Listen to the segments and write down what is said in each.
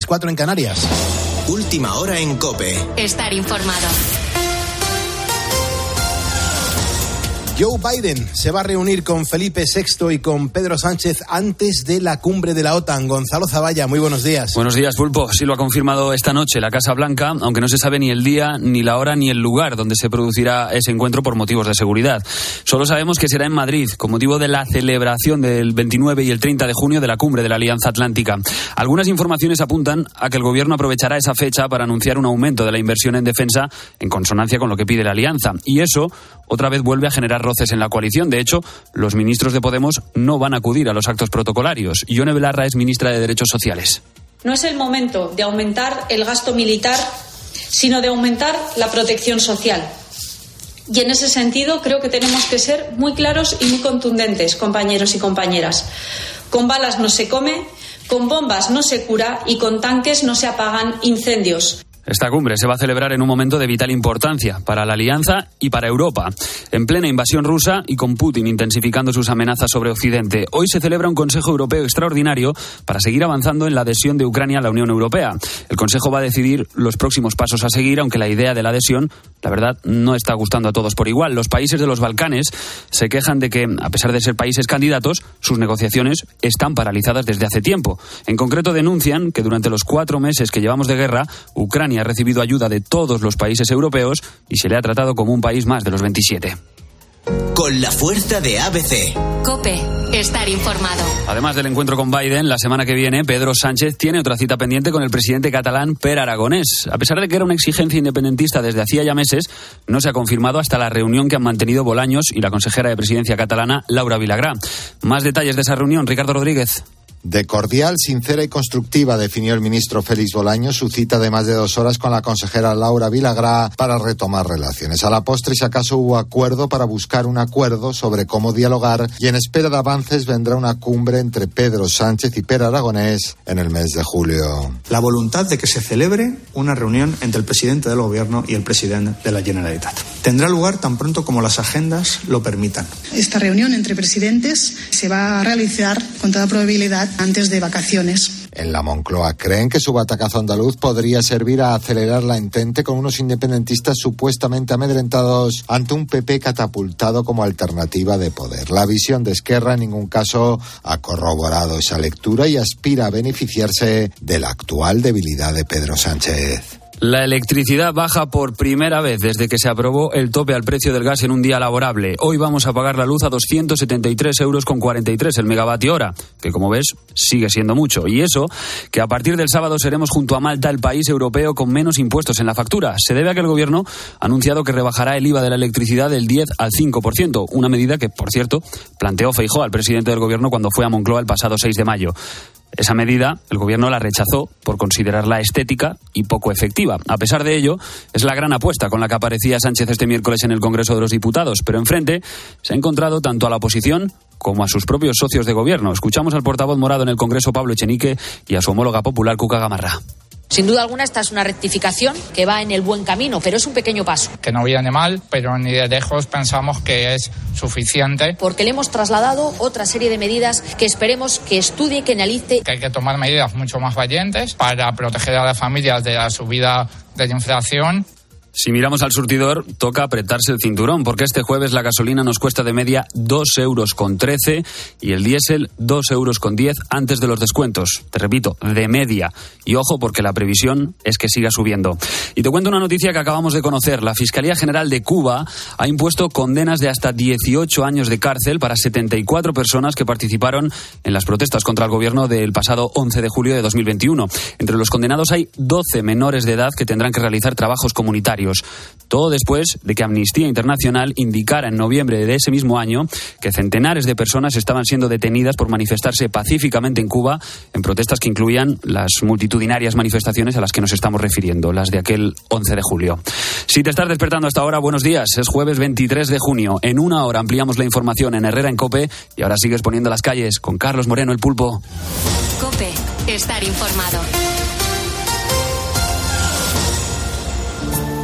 4 en Canarias. Última hora en COPE. Estar informado. Joe Biden se va a reunir con Felipe VI y con Pedro Sánchez antes de la cumbre de la OTAN. Gonzalo Zavalla, muy buenos días. Buenos días, Pulpo. Sí lo ha confirmado esta noche la Casa Blanca, aunque no se sabe ni el día, ni la hora, ni el lugar donde se producirá ese encuentro por motivos de seguridad. Solo sabemos que será en Madrid, con motivo de la celebración del 29 y el 30 de junio de la cumbre de la Alianza Atlántica. Algunas informaciones apuntan a que el gobierno aprovechará esa fecha para anunciar un aumento de la inversión en defensa en consonancia con lo que pide la Alianza. Y eso otra vez vuelve a generar roces en la coalición. De hecho, los ministros de Podemos no van a acudir a los actos protocolarios. Ione Belarra es ministra de Derechos Sociales. No es el momento de aumentar el gasto militar, sino de aumentar la protección social. Y en ese sentido creo que tenemos que ser muy claros y muy contundentes, compañeros y compañeras. Con balas no se come, con bombas no se cura y con tanques no se apagan incendios. Esta cumbre se va a celebrar en un momento de vital importancia para la Alianza y para Europa, en plena invasión rusa y con Putin intensificando sus amenazas sobre Occidente. Hoy se celebra un Consejo Europeo extraordinario para seguir avanzando en la adhesión de Ucrania a la Unión Europea. El Consejo va a decidir los próximos pasos a seguir, aunque la idea de la adhesión, la verdad, no está gustando a todos por igual. Los países de los Balcanes se quejan de que, a pesar de ser países candidatos, sus negociaciones están paralizadas desde hace tiempo. En concreto, denuncian que durante los 4 meses que llevamos de guerra, Ucrania ha recibido ayuda de todos los países europeos y se le ha tratado como un país más de los 27. Con la fuerza de ABC. COPE. Estar informado. Además del encuentro con Biden, la semana que viene, Pedro Sánchez tiene otra cita pendiente con el presidente catalán Pere Aragonés. A pesar de que era una exigencia independentista desde hacía ya meses, no se ha confirmado hasta la reunión que han mantenido Bolaños y la consejera de Presidencia catalana, Laura Vilagrà. Más detalles de esa reunión, Ricardo Rodríguez. De cordial, sincera y constructiva definió el ministro Félix Bolaños su cita de más de 2 horas con la consejera Laura Vilagrà para retomar relaciones. A la postre, si acaso hubo acuerdo para buscar un acuerdo sobre cómo dialogar, y en espera de avances vendrá una cumbre entre Pedro Sánchez y Pere Aragonés en el mes de julio. La voluntad de que se celebre una reunión entre el presidente del Gobierno y el presidente de la Generalitat. Tendrá lugar tan pronto como las agendas lo permitan. Esta reunión entre presidentes se va a realizar con toda probabilidad antes de vacaciones. En la Moncloa creen que su batacazo andaluz podría servir a acelerar la entente con unos independentistas supuestamente amedrentados ante un PP catapultado como alternativa de poder. La visión de Esquerra en ningún caso ha corroborado esa lectura y aspira a beneficiarse de la actual debilidad de Pedro Sánchez. La electricidad baja por primera vez desde que se aprobó el tope al precio del gas en un día laborable. Hoy vamos a pagar la luz a 273,43 € el megavatio hora, que como ves sigue siendo mucho. Y eso, que a partir del sábado seremos junto a Malta el país europeo con menos impuestos en la factura. Se debe a que el gobierno ha anunciado que rebajará el IVA de la electricidad del 10 al 5%, una medida que, por cierto, planteó Feijóo al presidente del gobierno cuando fue a Moncloa el pasado 6 de mayo. Esa medida, el gobierno la rechazó por considerarla estética y poco efectiva. A pesar de ello, es la gran apuesta con la que aparecía Sánchez este miércoles en el Congreso de los Diputados. Pero enfrente se ha encontrado tanto a la oposición como a sus propios socios de gobierno. Escuchamos al portavoz morado en el Congreso, Pablo Echenique, y a su homóloga popular, Cuca Gamarra. Sin duda alguna, esta es una rectificación que va en el buen camino, pero es un pequeño paso. Que no viene mal, pero ni de lejos pensamos que es suficiente. Porque le hemos trasladado otra serie de medidas que esperemos que estudie, que analice. Que hay que tomar medidas mucho más valientes para proteger a las familias de la subida de la inflación. Si miramos al surtidor, toca apretarse el cinturón, porque este jueves la gasolina nos cuesta de media 2,13 € y el diésel 2,10 € antes de los descuentos. Te repito, de media. Y ojo, porque la previsión es que siga subiendo. Y te cuento una noticia que acabamos de conocer. La Fiscalía General de Cuba ha impuesto condenas de hasta 18 años de cárcel para 74 personas que participaron en las protestas contra el gobierno del pasado 11 de julio de 2021. Entre los condenados hay 12 menores de edad que tendrán que realizar trabajos comunitarios. Todo después de que Amnistía Internacional indicara en noviembre de ese mismo año que centenares de personas estaban siendo detenidas por manifestarse pacíficamente en Cuba en protestas que incluían las multitudinarias manifestaciones a las que nos estamos refiriendo, las de aquel 11 de julio. Si te estás despertando hasta ahora, buenos días. Es jueves 23 de junio. En una hora ampliamos la información en Herrera en COPE y ahora sigues poniendo las calles con Carlos Moreno, el Pulpo. COPE. Estar informado.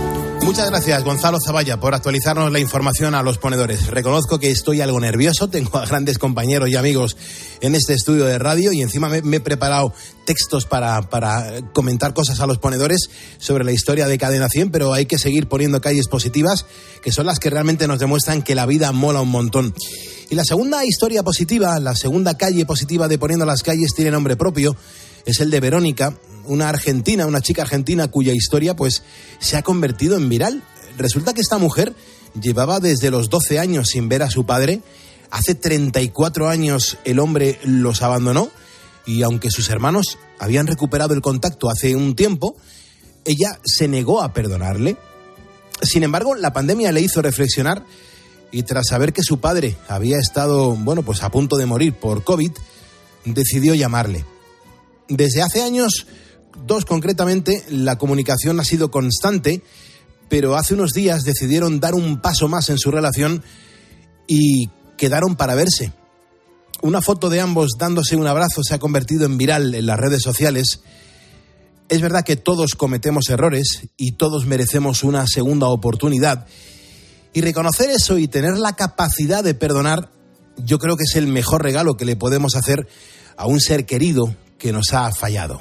Muchas gracias, Gonzalo Zavalla, por actualizarnos la información a los ponedores. Reconozco que estoy algo nervioso, tengo a grandes compañeros y amigos en este estudio de radio y encima me he preparado textos para comentar cosas a los ponedores sobre la historia de Cadena 100, pero hay que seguir poniendo calles positivas, que son las que realmente nos demuestran que la vida mola un montón. Y la segunda historia positiva, la segunda calle positiva de Poniendo las Calles tiene nombre propio, es el de Verónica, una chica argentina cuya historia pues se ha convertido en viral. Resulta que esta mujer llevaba desde los 12 años sin ver a su padre. Hace 34 años el hombre los abandonó y aunque sus hermanos habían recuperado el contacto hace un tiempo, ella se negó a perdonarle. Sin embargo, la pandemia le hizo reflexionar y tras saber que su padre había estado, pues a punto de morir por COVID, decidió llamarle. Desde hace años, 2 concretamente, la comunicación ha sido constante, pero hace unos días decidieron dar un paso más en su relación y quedaron para verse. Una foto de ambos dándose un abrazo se ha convertido en viral en las redes sociales. Es verdad que todos cometemos errores y todos merecemos una segunda oportunidad. Y reconocer eso y tener la capacidad de perdonar, yo creo que es el mejor regalo que le podemos hacer a un ser querido que nos ha fallado.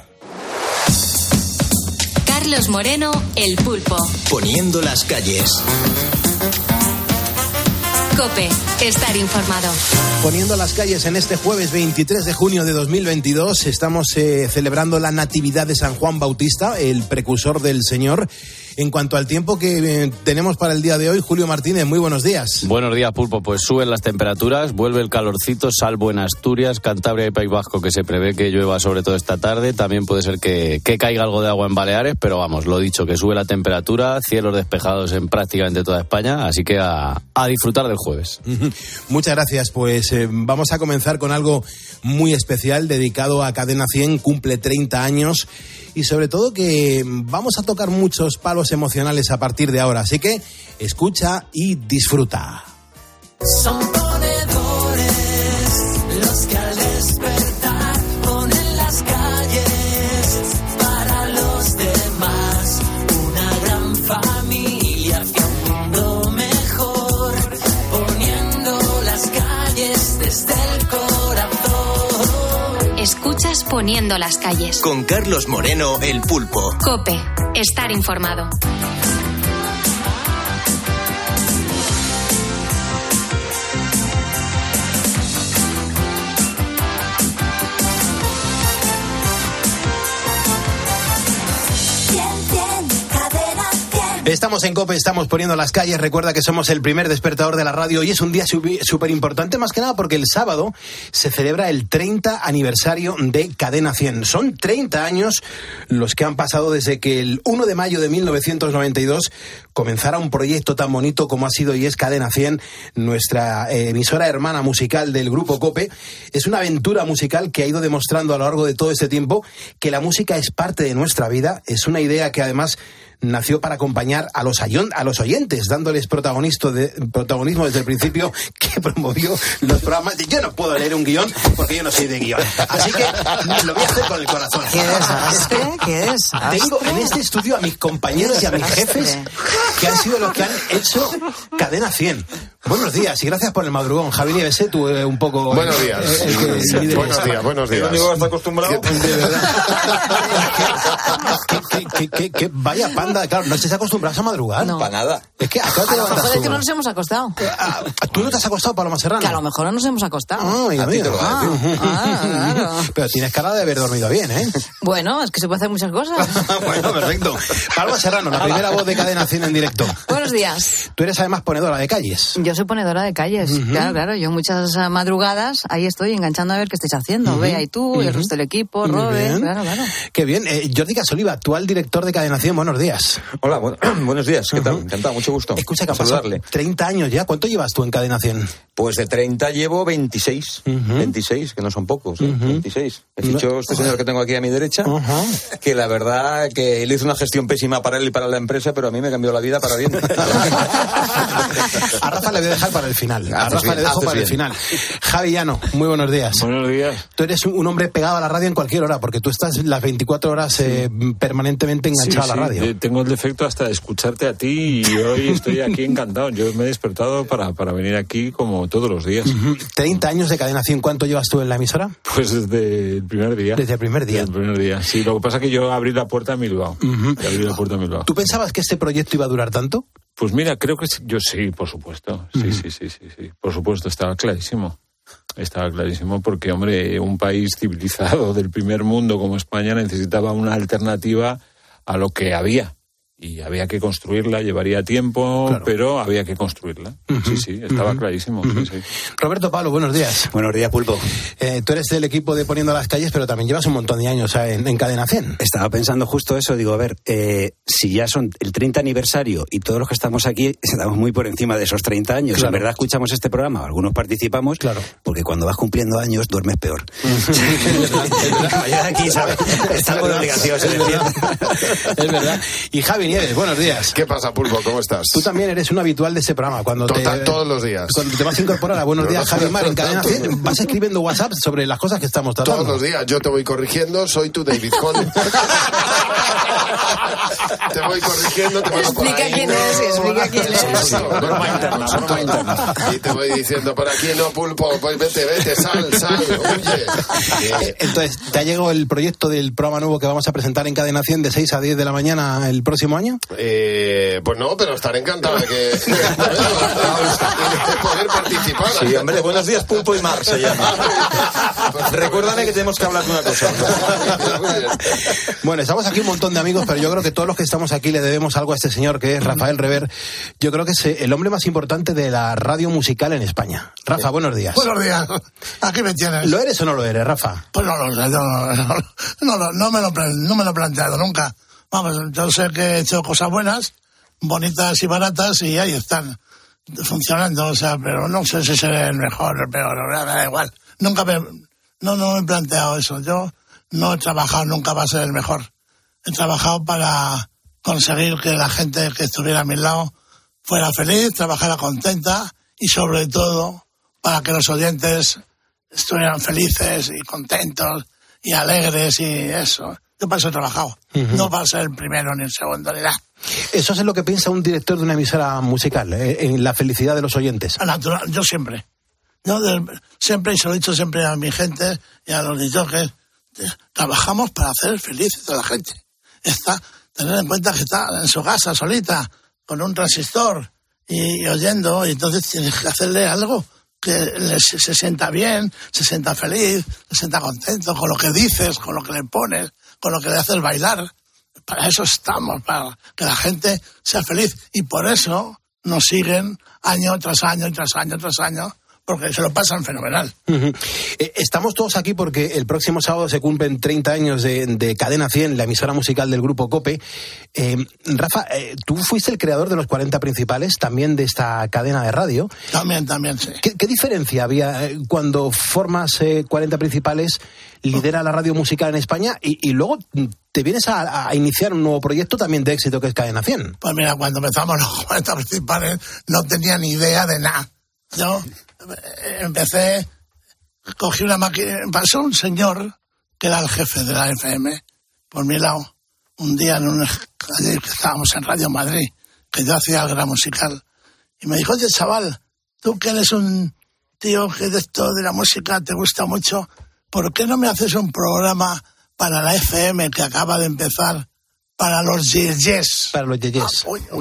Carlos Moreno, El Pulpo. Poniendo las calles. COPE, estar informado. Poniendo las calles en este jueves 23 de junio de 2022, estamos celebrando la Natividad de San Juan Bautista, el precursor del Señor. En cuanto al tiempo que tenemos para el día de hoy, Julio Martínez, muy buenos días. Buenos días, Pulpo. Pues suben las temperaturas, vuelve el calorcito, salvo en Asturias, Cantabria y País Vasco, que se prevé que llueva sobre todo esta tarde. También puede ser que caiga algo de agua en Baleares, pero vamos, lo dicho, que sube la temperatura, cielos despejados en prácticamente toda España, así que a disfrutar del jueves. Muchas gracias. Pues vamos a comenzar con algo muy especial dedicado a Cadena 100, cumple 30 años y sobre todo que vamos a tocar muchos palos emocionales a partir de ahora, así que escucha y disfruta. Son ponedores los que al despertar ponen las calles para los demás, una gran familia hacia un mundo mejor, poniendo las calles desde el corazón. Escuchas Poniendo las Calles. Con Carlos Moreno, El Pulpo. COPE, estar informado. Estamos en COPE, estamos poniendo las calles. Recuerda que somos el primer despertador de la radio y es un día súper importante, más que nada porque el sábado se celebra el 30 aniversario de Cadena 100. Son 30 años los que han pasado desde que el 1 de mayo de 1992 comenzara un proyecto tan bonito como ha sido y es Cadena 100, nuestra emisora hermana musical del grupo COPE. Es una aventura musical que ha ido demostrando a lo largo de todo este tiempo que la música es parte de nuestra vida. Es una idea que además nació para acompañar a los oyentes, dándoles protagonismo desde el principio, que promovió los programas. Yo no puedo leer un guión porque yo no soy de guión, así que lo voy a hacer con el corazón. ¿Qué desastre? ¿Qué desastre? Tengo en este estudio a mis compañeros y a mis jefes que han sido los que han hecho Cadena 100. Buenos días y gracias por el madrugón. Javi Nieves, tú un poco... Buenos días. Buenos días. ¿El único que está acostumbrado? De verdad. Que vaya panda. Claro, ¿no te has acostumbrado a madrugar? No. Para nada. Es que acá te a lo levantas mejor es tú. que no nos hemos acostado. ¿Tú no te has acostado, Paloma Serrano? Que a lo mejor no nos hemos acostado. Ay, amigo. Claro. Pero tienes cara de haber dormido bien, ¿eh? Bueno, es que se puede hacer muchas cosas. Bueno, perfecto. Paloma Serrano, la primera voz de Cadena 100 en directo. Buenos días. Tú eres además ponedora de calles. Yo soy ponedora de calles, claro. Yo muchas madrugadas ahí estoy enganchando a ver qué estáis haciendo. Bea y tú, y el resto del equipo, Robe, claro. Qué bien. Jordi Casoliva, actual director de Cadena 100, buenos días. Hola, buenos días, ¿qué tal? Encantado, mucho gusto. Escucha, que ha pasado 30 años ya. ¿Cuánto llevas tú en Cadena 100? Pues de 30 llevo 26. 26, que no son pocos, 26. He fichado este señor que tengo aquí a mi derecha, que la verdad que él hizo una gestión pésima para él y para la empresa, pero a mí me cambió la vida para bien. A Rafa le voy a dejar para el final. El final. Javi Llano, muy buenos días. Buenos días. Tú eres un hombre pegado a la radio en cualquier hora, porque tú estás las 24 horas permanentemente totalmente enganchado a la radio. Tengo el defecto hasta de escucharte a ti y hoy estoy aquí encantado. Yo me he despertado para venir aquí como todos los días. 30 años de Cadena 100, ¿cuánto llevas tú en la emisora? Pues desde el primer día. Desde el primer día. Desde el primer día, sí. Lo que pasa es que yo abrí la puerta a Bilbao. ¿Tú pensabas que este proyecto iba a durar tanto? Pues mira, creo que yo sí, por supuesto. Sí. Por supuesto, estaba clarísimo. Estaba clarísimo porque, hombre, un país civilizado del primer mundo como España necesitaba una alternativa a lo que había. Y había que construirla, llevaría tiempo, claro, pero había que construirla. Sí, estaba clarísimo. Sí. Roberto Pablo, buenos días. Buenos días, Pulpo. Tú eres del equipo de Poniendo las Calles, pero también llevas un montón de años en Cadena 100. Estaba pensando justo eso, digo, a ver, si ya son el 30 aniversario y todos los que estamos aquí estamos muy por encima de esos 30 años, claro, en verdad escuchamos este programa, algunos participamos, claro, porque cuando vas cumpliendo años duermes peor. La mayoría de aquí, ¿sabes? Es algo de obligación, se le entiende. Es verdad. Y Javi Nieves, buenos días. ¿Qué pasa, Pulpo? ¿Cómo estás? Tú también eres un habitual de este programa. Todos los días. Cuando te vas a incorporar a Buenos Días, Javi Mar, en Cadena 100, vas escribiendo WhatsApp sobre las cosas que estamos tratando. Todos los días. Yo te voy corrigiendo, soy tu David Cole. Te voy corrigiendo, te voy por ahí. Explica quién es. Broma interna. Y te voy diciendo, por aquí no, Pulpo, pues vete, sal, huye. Entonces, ¿te ha llegado el proyecto del programa nuevo que vamos a presentar en Cadena 100 de 6 a 10 de la mañana el próximo año? Pues no, pero estaré encantado de que de poder participar. Sí, hombre, buenos días, Pulpo y Mar se llama. Recuérdame que tenemos que hablar de una cosa. Bueno, estamos aquí un montón de amigos, pero yo creo que todos los que estamos aquí le debemos algo a este señor que es Rafael Rever. Yo creo que es el hombre más importante de la radio musical en España. Rafa, buenos días. Buenos días. Aquí me tienes. ¿Lo eres o no lo eres, Rafa? Pues no lo sé, no me lo he planteado nunca. Vamos, yo sé que he hecho cosas buenas, bonitas y baratas, y ahí están, funcionando, o sea, pero no sé si seré el mejor, el peor, me da igual. Nunca me he planteado eso. Yo no he trabajado nunca para ser el mejor. He trabajado para conseguir que la gente que estuviera a mi lado fuera feliz, trabajara contenta y sobre todo para que los oyentes estuvieran felices y contentos y alegres y eso. Yo para eso he trabajado, no para ser el primero ni el segundo ni nada. Eso es lo que piensa un director de una emisora musical, en la felicidad de los oyentes. Natural, yo siempre. Siempre, y se lo he dicho siempre a mi gente y a los DJs, trabajamos para hacer felices a la gente. Tener en cuenta que está en su casa solita, con un transistor y oyendo, y entonces tienes que hacerle algo que se sienta bien, se sienta feliz, se sienta contento con lo que dices, con lo que le pones, con lo que le haces bailar. Para eso estamos, para que la gente sea feliz. Y por eso nos siguen año tras año, porque se lo pasan fenomenal. Estamos todos aquí porque el próximo sábado se cumplen 30 años de Cadena 100, la emisora musical del grupo COPE. Rafa, tú fuiste el creador de los 40 principales, también de esta cadena de radio. También, sí. ¿Qué diferencia había cuando formas 40 principales, lidera la radio musical en España y luego te vienes a iniciar un nuevo proyecto también de éxito que es Cadena 100? Pues mira, cuando empezamos los 40 principales no tenía ni idea de nada. Yo empecé, cogí una máquina, pasó un señor que era el jefe de la FM por mi lado, un día allí que estábamos en Radio Madrid, que yo hacía el gran musical, y me dijo, oye chaval, tú que eres un tío que de esto de la música te gusta mucho, ¿por qué no me haces un programa para la FM que acaba de empezar? Para los yeyes. Para los yeyes. Wow. Qué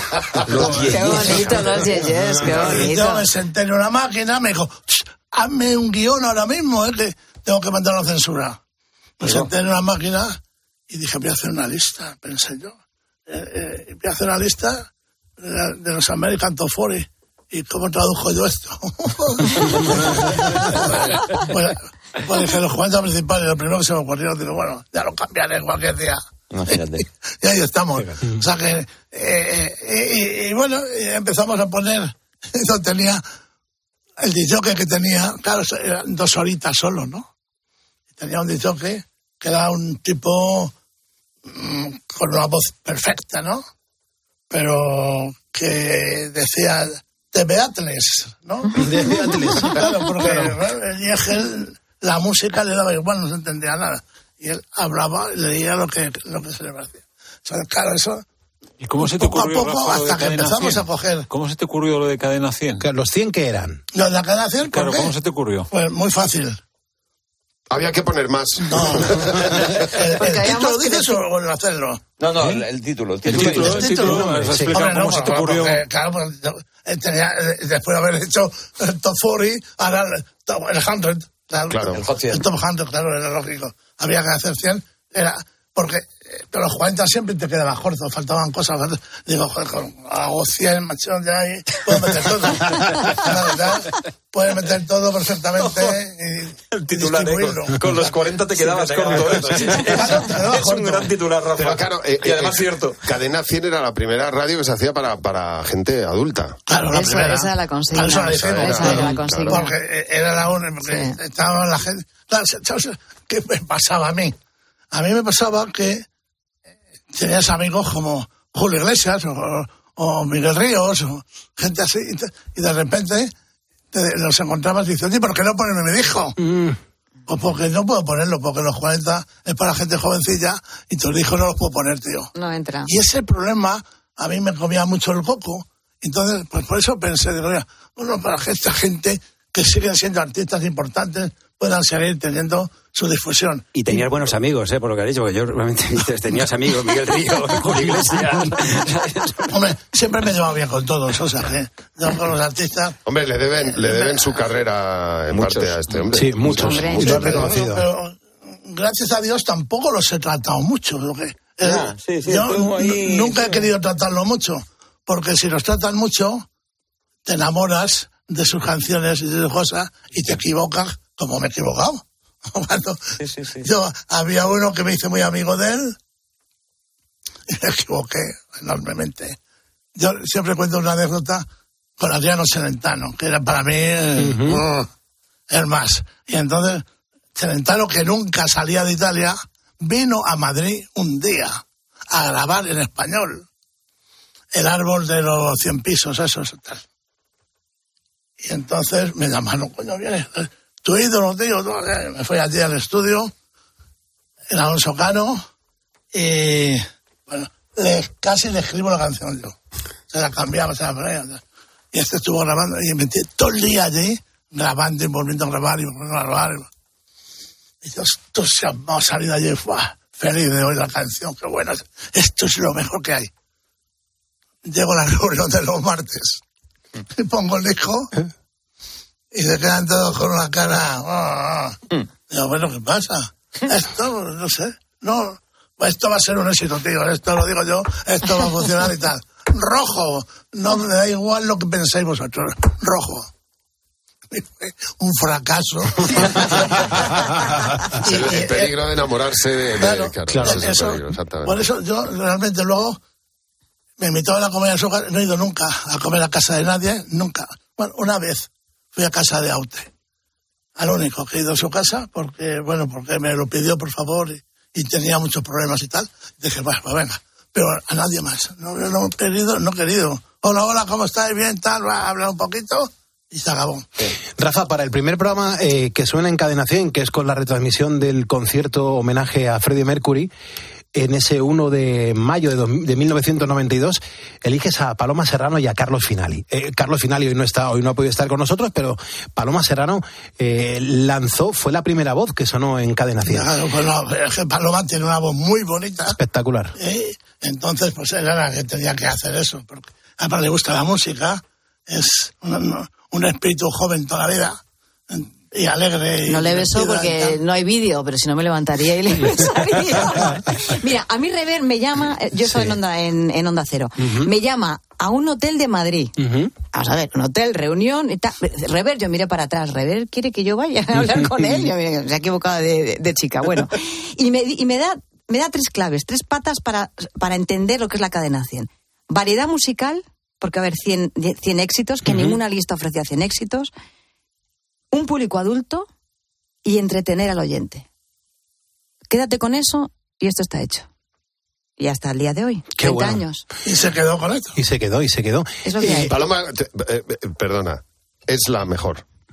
bonito los yeyes, qué bonito. Y yo me senté en una máquina, me dijo, hazme un guión ahora mismo, que tengo que mandarlo a censura. Me senté en una máquina y dije, voy a hacer una lista, pensé yo. Voy a hacer una lista de los American Top 40. ¿Y cómo tradujo yo esto? pues dije, los 40 principales, lo primero que se me ocurrió, digo, bueno, ya lo cambiaré cualquier día. Imagínate. Y ahí estamos. O sea que, y bueno, empezamos a poner, yo tenía, el disjockey que tenía, claro, eran 2 horitas solo, ¿no? Tenía un disjockey que era un tipo con una voz perfecta, ¿no? Pero que decía de Beatles, ¿no? De Beatles. Claro, porque la música le daba igual, no se entendía nada. Y él hablaba y leía lo que se le parecía. sea, claro, eso... ¿Y cómo se te ocurrió, poco a poco, Rafa, hasta que empezamos 100? a coger... ¿Cómo se te ocurrió lo de Cadena 100? ¿Los 100 qué eran? ¿Los de la Cadena 100? Claro, ¿por qué? ¿cómo se te ocurrió? Pues muy fácil. Había que poner más. No. ¿El título dices o el hacerlo? No, el título. El título. ¿Me has explicado cómo se te ocurrió? Porque, claro, pues, después de haber hecho el Top 40, ahora el 100. Claro. El Top 100, claro, era lógico. Había que hacer 100. Porque pero los 40 siempre te quedaba corto, faltaban cosas. Digo, joder, hago 100, macho, ya ahí puedo meter todo. Puedes meter todo perfectamente y el titular, con los 40 te quedabas corto. Es un gran titular, Rafa. Pero claro, y además cierto. Cadena 100 era la primera radio que se hacía para gente adulta. Claro, la primera. Esa la consigna. Esa era la consigna. Porque era la única, porque estaba la gente... Claro, ¿qué me pasaba a mí? A mí me pasaba que tenías amigos como Julio Iglesias o Miguel Ríos o gente así, y de repente los encontrabas diciendo, ¿por qué no ponerme mi hijo? Pues porque no puedo ponerlo, porque los 40 es para gente jovencilla y tus hijos no los puedo poner, tío. No entra. Y ese problema a mí me comía mucho el coco. Entonces, pues por eso pensé, digo, bueno, para que esta gente que siguen siendo artistas importantes puedan seguir teniendo su difusión. Y tenías buenos amigos, por lo que has dicho, porque yo realmente tenías amigos, Miguel Ríos, Julio Iglesias. Hombre, siempre me he llevado bien con todos, o sea, yo con los artistas... Hombre, le deben su carrera en parte a este hombre. Sí, muchos. Lo he reconocido. Pero, gracias a Dios tampoco los he tratado mucho. Yo nunca he querido tratarlo mucho, porque si los tratan mucho, te enamoras de sus canciones y de sus cosas y te equivocas como me he equivocado. Yo había uno que me hice muy amigo de él y me equivoqué enormemente. Yo siempre cuento una anécdota con Adriano Celentano, que era para mí el más. Y entonces Celentano, que nunca salía de Italia, vino a Madrid un día a grabar en español El árbol de los 100 pisos, esos tal. Y entonces me llamaron, coño, vienes, tu ídolo, tío. Me fui allí al estudio, en Alonso Cano, y bueno, casi le escribo la canción yo. Se la cambiaba, se la ponía. Y este estuvo grabando, y me metí todo el día allí, grabando y volviendo a grabar, y volviendo a grabar. Y yo, esto se ha salido allí, feliz de oír la canción, qué buena. Esto es lo mejor que hay. Llego a la reunión de los martes, y pongo el disco, y se quedan todos con una cara. Digo, bueno, ¿qué pasa? Esto, no sé, no, esto va a ser un éxito, tío, esto lo digo yo, esto va a funcionar y tal. Rojo, no me da igual lo que penséis vosotros, rojo. Un fracaso. El peligro de enamorarse de claro, ese es el peligro, exactamente. Por eso yo realmente luego me invitaban a comer a su casa, no he ido nunca a comer a casa de nadie, nunca. Bueno, una vez fui a casa de Aute, al único que he ido a su casa, porque me lo pidió por favor y tenía muchos problemas y tal. Y dije, bueno, pues venga, pero a nadie más. No he querido. Hola, ¿cómo estáis? Bien, tal, va a hablar un poquito y se acabó. Rafa, para el primer programa que suena en Cadena 100, que es con la retransmisión del concierto homenaje a Freddie Mercury, en ese 1 de mayo de 1992, eliges a Paloma Serrano y a Carlos Finali. Carlos Finali hoy no ha podido estar con nosotros, pero Paloma Serrano fue la primera voz que sonó en Cadena 100. Claro, pues Paloma tiene una voz muy bonita. Espectacular. Entonces, pues era la que tenía que hacer eso, porque además le gusta la música, es un espíritu joven toda la vida. Y alegre. No le beso porque no hay vídeo, pero si no me levantaría y le besaría. Mira, a mí Rever me llama, yo soy en Onda Cero, me llama a un hotel de Madrid. Vamos a ver, un hotel, reunión y tal. Rever, yo miré para atrás, Rever quiere que yo vaya a hablar con él. Yo, se ha equivocado de chica, bueno. Y me da 3 claves, 3 patas para entender lo que es la Cadena 100. Variedad musical, porque a ver, 100 éxitos, que ninguna lista ofrecía 100 éxitos. Un público adulto y entretener al oyente. Quédate con eso y esto está hecho. Y hasta el día de hoy, 30 años. Y se quedó con esto. Y se quedó. Es lo que hay. Paloma, perdona, es la mejor.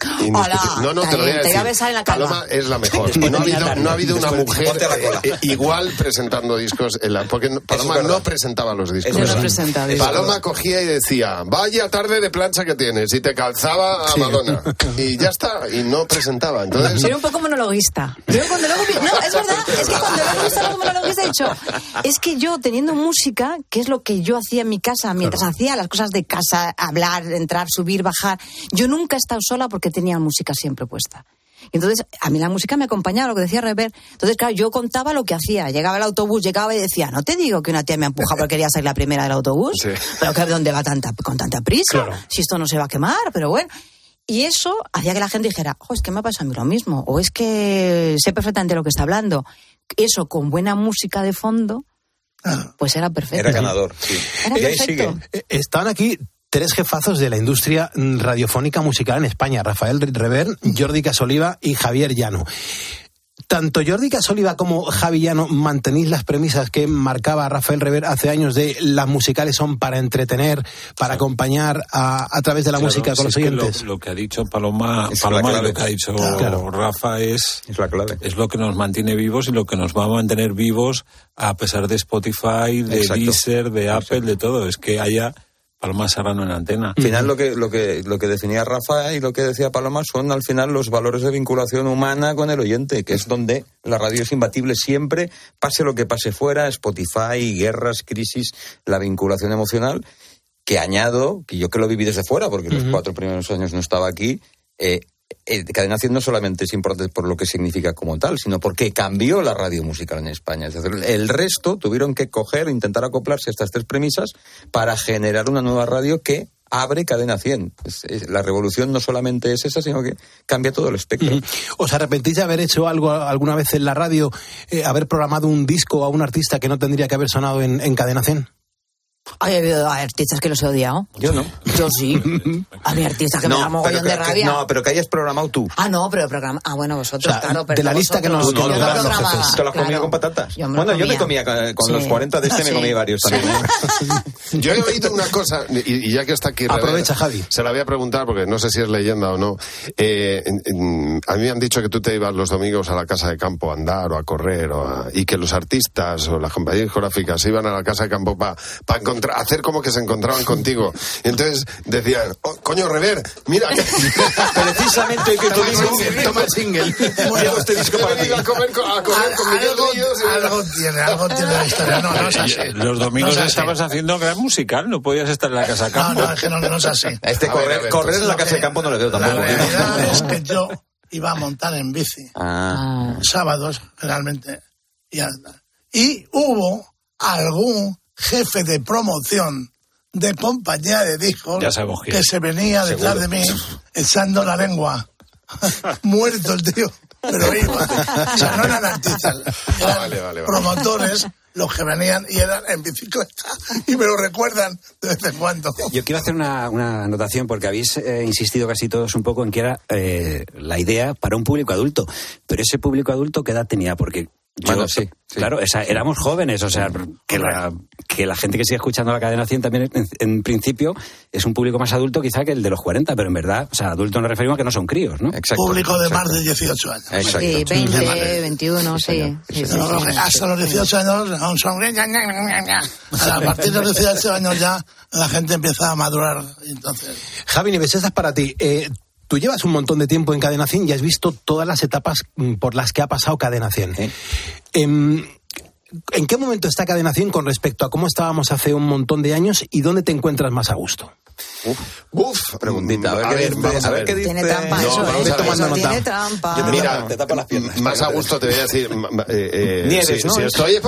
No, te lo voy a decir. Paloma es la mejor. No ha habido una mujer igual presentando discos. Porque Paloma no presentaba los discos. No presenta discos. Paloma cogía y decía, vaya tarde de plancha que tienes, y te calzaba a Madonna. Y ya está, y no presentaba. Entonces... Soy un poco monologuista. No, es verdad, es que cuando luego he visto algo monologuista he dicho, es que yo teniendo música, que es lo que yo hacía en mi casa, mientras hacía las cosas de casa, hablar, entrar, subir, bajar, yo nunca he estado sola porque tenía música siempre puesta. Entonces, a mí la música me acompañaba, lo que decía Rever. Entonces, claro, yo contaba lo que hacía. Llegaba el autobús, llegaba y decía, no te digo que una tía me ha empujado porque quería ser la primera del autobús, sí. Pero que ¿dónde va con tanta prisa? Claro. Si esto no se va a quemar, pero bueno. Y eso hacía que la gente dijera, es que me ha pasado a mí lo mismo, o es que sé perfectamente lo que está hablando. Eso con buena música de fondo, pues era perfecto. Era ganador, sí. Era perfecto. Estaban aquí 3 jefazos de la industria radiofónica musical en España: Rafael Rever, Jordi Casoliva y Javier Llano. Tanto Jordi Casoliva como Javi Llano mantenéis las premisas que marcaba Rafael Rever hace años de las musicales son para entretener, para acompañar a través de la música con los oyentes. Lo que ha dicho Paloma y lo que ha dicho Rafa es la clave. Es lo que nos mantiene vivos y lo que nos va a mantener vivos a pesar de Spotify, de Deezer, de Apple, de todo. Es que haya Paloma Serrano en la antena. Al final lo que definía Rafa y lo que decía Paloma son al final los valores de vinculación humana con el oyente, que es donde la radio es imbatible siempre, pase lo que pase fuera, Spotify, guerras, crisis, la vinculación emocional, que añado, que yo que lo viví desde fuera, porque los 4 primeros años no estaba aquí, Cadena 100 no solamente es importante por lo que significa como tal, sino porque cambió la radio musical en España. Es decir, el resto tuvieron que intentar acoplarse a estas 3 premisas para generar una nueva radio que abre Cadena 100. La revolución no solamente es esa, sino que cambia todo el espectro. ¿Os arrepentís de haber hecho algo alguna vez en la radio, haber programado un disco a un artista que no tendría que haber sonado en Cadena 100? Hay artistas que los he odiado. Yo no. Yo sí. Hay artistas que me da mogollón de rabia. No, pero que hayas programado tú. No, pero bueno, vosotros, o sea, claro. Pero de la lista que nos daban los jefes. ¿Te lo has comido con patatas? Yo me comía con los 40 de me comí varios también. Yo he oído una cosa, y ya que está aquí... Aprovecha, Javi. Se la voy a preguntar, porque no sé si es leyenda o no. A mí me han dicho que tú te ibas los domingos a la casa de campo a andar o a correr, y que los artistas o las compañías discográficas iban a la casa de campo para hacer como que se encontraban contigo. Y entonces decían, coño, Rever, mira, precisamente que tú dices, toma el single. Llevo este disco para ti. A comer con Miguel Ríos. Algo tiene la historia. No es así. Los domingos estabas haciendo gran musical, no podías estar en la casa de campo. No, es que no es así. Correr en la casa de campo no le veo tampoco. La realidad es que yo iba a montar en bici. Sábados, generalmente. Y hubo algún jefe de promoción de compañía de discos que se venía detrás de mí echando la lengua. Muerto el tío, pero iba. O sea, no eran artistas, eran promotores los que venían y eran en bicicleta y me lo recuerdan de vez en cuando. Yo quiero hacer una anotación porque habéis insistido casi todos un poco en que era la idea para un público adulto, pero ese público adulto ¿qué edad tenía? Porque sí. Claro, éramos jóvenes, o sea, que la gente que sigue escuchando la Cadena 100 también, en principio, es un público más adulto quizá que el de los 40, pero en verdad, o sea, adultos nos referimos a que no son críos, ¿no? Exacto, público de más de 18 años. Exacto. Sí, 20, 21, sí. Hasta los 18 años aún son... A partir de los 18 años ya la gente empieza a madurar. Entonces... Javi Nieves, esta es para ti. Tú llevas un montón de tiempo en Cadena 100 y has visto todas las etapas por las que ha pasado Cadena 100. ¿En qué momento está Cadena 100 con respecto a cómo estábamos hace un montón de años y dónde te encuentras más a gusto? Preguntita. A ver qué dice. Tiene trampa eso, tiene trampa. Mira, te tapa las piernas. Más a gusto te voy a decir... Nieves, ¿no? Si estoy...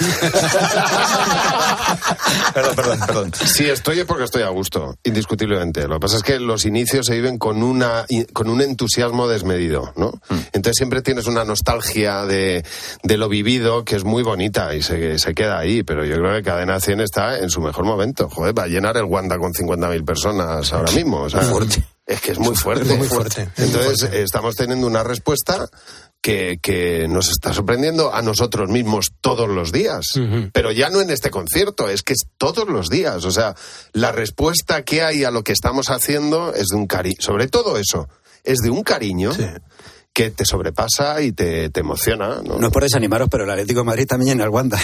Perdón. Si estoy es porque estoy a gusto, indiscutiblemente. Lo que pasa es que los inicios se viven con un entusiasmo desmedido, ¿no? Entonces siempre tienes una nostalgia de lo vivido que es muy bonita y se queda ahí, pero yo creo que Cadena 100 está en su mejor momento. Joder, va a llenar el Wanda con 50.000 personas ahora mismo. O sea, es que es muy fuerte. Muy fuerte. Entonces estamos teniendo una respuesta que nos está sorprendiendo a nosotros mismos todos los días. Pero ya no en este concierto, es que es todos los días. O sea, la respuesta que hay a lo que estamos haciendo es de un cariño. Sobre todo eso, es de un cariño que te sobrepasa y te emociona, ¿no? No es por desanimaros, pero el Atlético de Madrid también en el Wanda.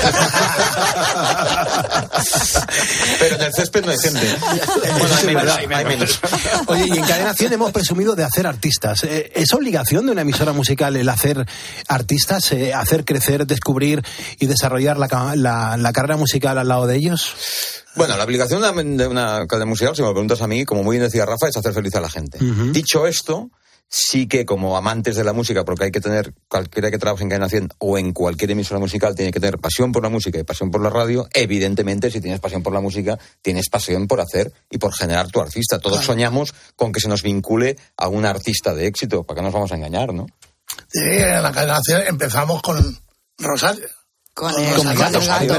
Pero en el césped no hay gente. Bueno, hay menos. Oye, y en Cadena 100 hemos presumido de hacer artistas. ¿Es obligación de una emisora musical el hacer artistas, hacer crecer, descubrir y desarrollar la carrera musical al lado de ellos? Bueno, la obligación de una cadena musical, si me lo preguntas a mí, como muy bien decía Rafa, es hacer feliz a la gente. Dicho esto, sí que como amantes de la música, porque hay que tener, cualquiera que trabaje en Cadena 100 o en cualquier emisora musical, tiene que tener pasión por la música y pasión por la radio. Evidentemente, si tienes pasión por la música, tienes pasión por hacer y por generar tu artista. Todos soñamos con que se nos vincule a un artista de éxito. ¿Para qué nos vamos a engañar, no? Sí, en la Cadena 100 empezamos con Rosario. Con el gato,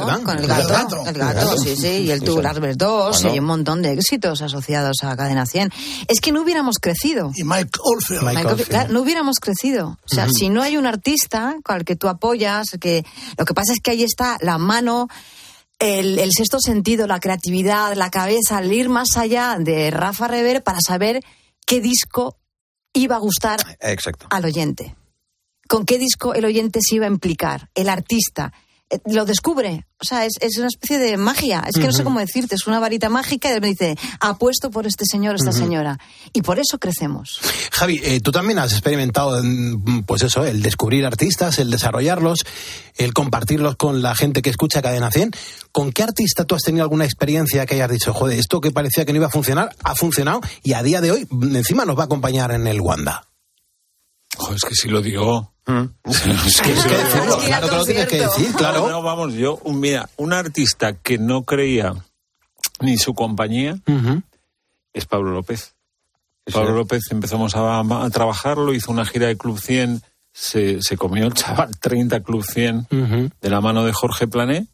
sí, y el Tubular Verdós, y un montón de éxitos asociados a Cadena 100. Es que no hubiéramos crecido. Y Mike Oldfield. Claro, no hubiéramos crecido. O sea, si no hay un artista al que tú apoyas, lo que pasa es que ahí está la mano, el sexto sentido, la creatividad, la cabeza, el ir más allá de Rafa Rever para saber qué disco iba a gustar al oyente. ¿Con qué disco el oyente se iba a implicar? El artista lo descubre. O sea, es una especie de magia. Es que no sé cómo decirte. Es una varita mágica y él me dice, apuesto por este señor o esta señora. Y por eso crecemos. Javi, tú también has experimentado, pues eso, el descubrir artistas, el desarrollarlos, el compartirlos con la gente que escucha Cadena 100. ¿Con qué artista tú has tenido alguna experiencia que hayas dicho, joder, esto que parecía que no iba a funcionar, ha funcionado y a día de hoy encima nos va a acompañar en el Wanda? Joder, es que si lo digo... Es que claro que lo tienes que decir, claro. No, vamos, mira, un artista que no creía ni su compañía es Pablo López. Pablo López empezamos a trabajarlo, hizo una gira de Club 100, se comió el chaval 30 Club 100 de la mano de Jorge Plané.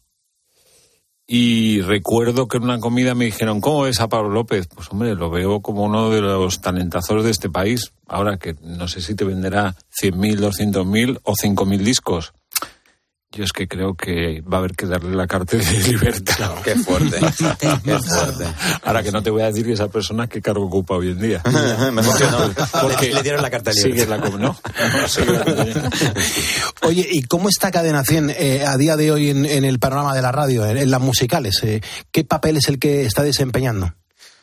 Y recuerdo que en una comida me dijeron, ¿cómo ves a Pablo López? Pues hombre, lo veo como uno de los talentazos de este país. Ahora que no sé si te venderá 100.000, 200.000 o 5.000 discos. Yo es que creo que va a haber que darle la carta de libertad. Qué fuerte, qué fuerte. Ahora que no te voy a decir que esa persona qué cargo ocupa hoy en día. Mejor que no. Porque le dieron la carta de libertad. Oye, ¿y cómo está Cadena 100 a día de hoy en el panorama de la radio, en las musicales? ¿Qué papel es el que está desempeñando?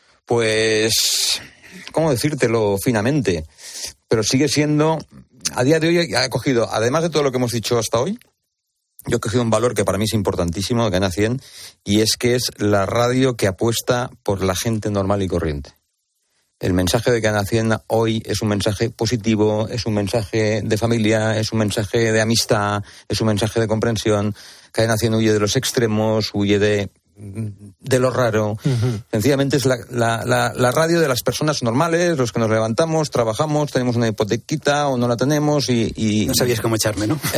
Pues, ¿cómo decírtelo finamente? Pero sigue siendo, a día de hoy ha cogido, además de todo lo que hemos dicho hasta hoy, yo he cogido un valor que para mí es importantísimo de Cadena 100, y es que es la radio que apuesta por la gente normal y corriente. El mensaje de Cadena 100 hoy es un mensaje positivo, es un mensaje de familia, es un mensaje de amistad, es un mensaje de comprensión. Cadena 100 huye de los extremos, huye de lo raro. Sencillamente es la radio de las personas normales, los que nos levantamos, trabajamos, tenemos una hipotequita o no la tenemos y... No sabías cómo echarme, ¿no?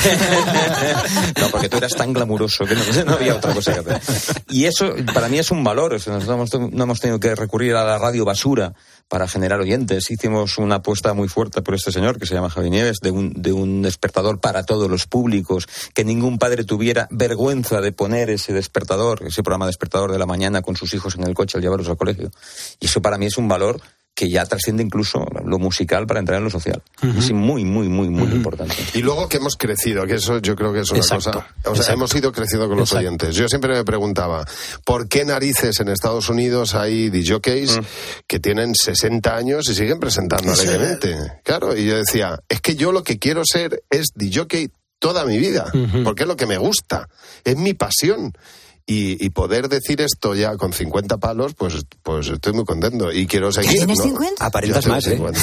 No, porque tú eras tan glamuroso que no había otra cosa que hacer. Y eso para mí es un valor. O sea, nosotros no hemos tenido que recurrir a la radio basura para generar oyentes. Hicimos una apuesta muy fuerte por este señor que se llama Javi Nieves, de un despertador para todos los públicos, que ningún padre tuviera vergüenza de poner ese despertador, ese programa despertador de la mañana con sus hijos en el coche al llevarlos al colegio. Y eso para mí es un valor que ya trasciende incluso lo musical para entrar en lo social. Es muy, muy, muy, muy importante. Y luego que hemos crecido, que eso yo creo que es una cosa... O sea, hemos ido creciendo con los oyentes. Yo siempre me preguntaba, ¿por qué narices en Estados Unidos hay DJs que tienen 60 años y siguen presentando alegremente? Claro, y yo decía, es que yo lo que quiero ser es DJ toda mi vida, porque es lo que me gusta, es mi pasión. Y poder decir esto ya con 50 palos, pues estoy muy contento. Y quiero seguir, ¿Tienes ¿no? 50? Aparentas más, 50,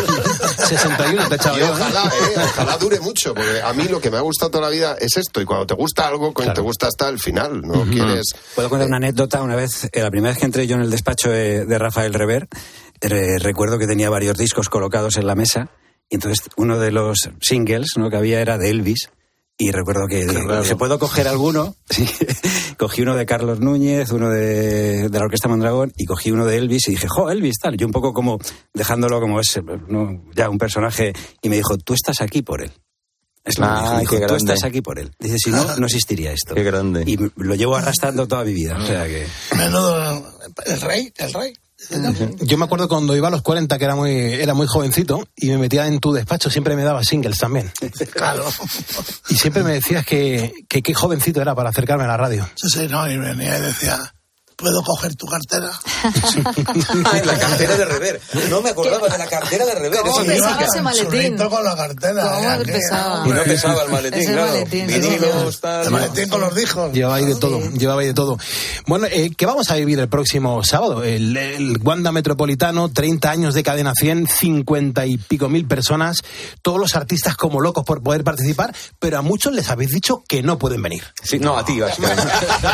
61 te he echado y ojalá dure mucho, porque a mí lo que me ha gustado toda la vida es esto. Y cuando te gusta algo, te gusta hasta el final, ¿no? Quieres... Puedo contar una anécdota. Una vez, la primera vez que entré yo en el despacho de Rafael Rever, recuerdo que tenía varios discos colocados en la mesa. Y entonces uno de los singles, ¿no?, que había era de Elvis. Y recuerdo que dije, ¿puedo coger alguno? Sí. Cogí uno de Carlos Núñez, uno de la Orquesta Mondragón, y cogí uno de Elvis y dije, Elvis, tal. Yo un poco como dejándolo como ese, ¿no?, ya un personaje, y me dijo, tú estás aquí por él. Es lo que dijo, tú estás aquí por él. Dice, si no, no existiría esto. Qué grande. Y lo llevo arrastrando toda mi vida. O sea que... Menudo, el rey. Yo me acuerdo cuando iba a los 40, que era muy jovencito, y me metía en tu despacho, siempre me daba singles también. Claro. Y siempre me decías que qué jovencito era para acercarme a la radio. Sí, no, y venía y decía, ¿puedo coger tu cartera? Ay, la cartera de Rever. No me acordaba de la cartera de Rever. ¿Cómo pesaba ese maletín? Con la cartera. ¿Cómo pesaba? Y no pesaba el maletín, Ese claro. maletín, Vinilos, tal. El maletín con los discos. Llevaba ahí de todo. Bueno, ¿qué vamos a vivir el próximo sábado? El Wanda Metropolitano, 30 años de Cadena 100, 50 y pico mil personas, todos los artistas como locos por poder participar, pero a muchos les habéis dicho que no pueden venir. Sí, no, a ti, básicamente.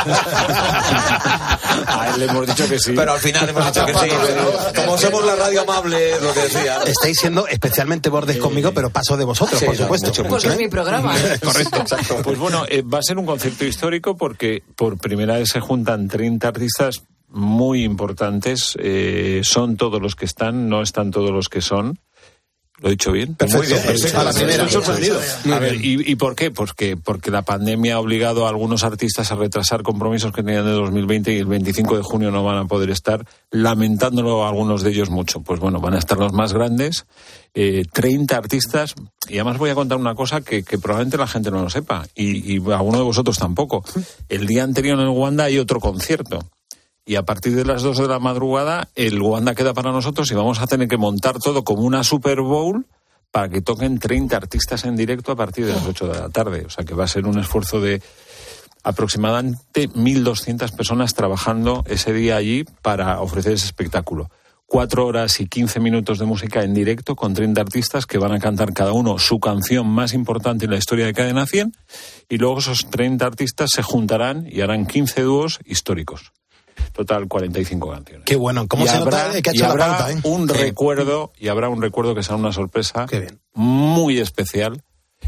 A él le hemos dicho que sí. Pero al final hemos dicho que sí. Como somos la radio amable, es lo que decía. Estáis siendo especialmente bordes conmigo, pero paso de vosotros, por supuesto. Porque es mi programa. Correcto. Exacto. Pues bueno, va a ser un concierto histórico porque por primera vez se juntan 30 artistas muy importantes. Son todos los que están, no están todos los que son. ¿Lo he dicho bien? Perfecto, Muy bien. perfecto. A la primera. Estoy sorprendido. Muy A ver, bien. ¿y por qué? Porque la pandemia ha obligado a algunos artistas a retrasar compromisos que tenían de 2020 y el 25 de junio no van a poder estar, lamentándolo a algunos de ellos mucho. Pues bueno, van a estar los más grandes, 30 artistas, y además voy a contar una cosa que probablemente la gente no lo sepa, y alguno de vosotros tampoco. El día anterior en el Wanda hay otro concierto. Y a partir de las 2 de la madrugada, el Wanda queda para nosotros y vamos a tener que montar todo como una Super Bowl para que toquen 30 artistas en directo a partir de las 8 de la tarde. O sea que va a ser un esfuerzo de aproximadamente 1.200 personas trabajando ese día allí para ofrecer ese espectáculo. 4 horas y 15 minutos de música en directo con 30 artistas que van a cantar cada uno su canción más importante en la historia de Cadena 100, y luego esos 30 artistas se juntarán y harán 15 dúos históricos. Total, 45 canciones. Qué bueno. ¿Cómo se nota que ha hecho la pauta, eh? Un recuerdo, y habrá un recuerdo que será una sorpresa muy especial,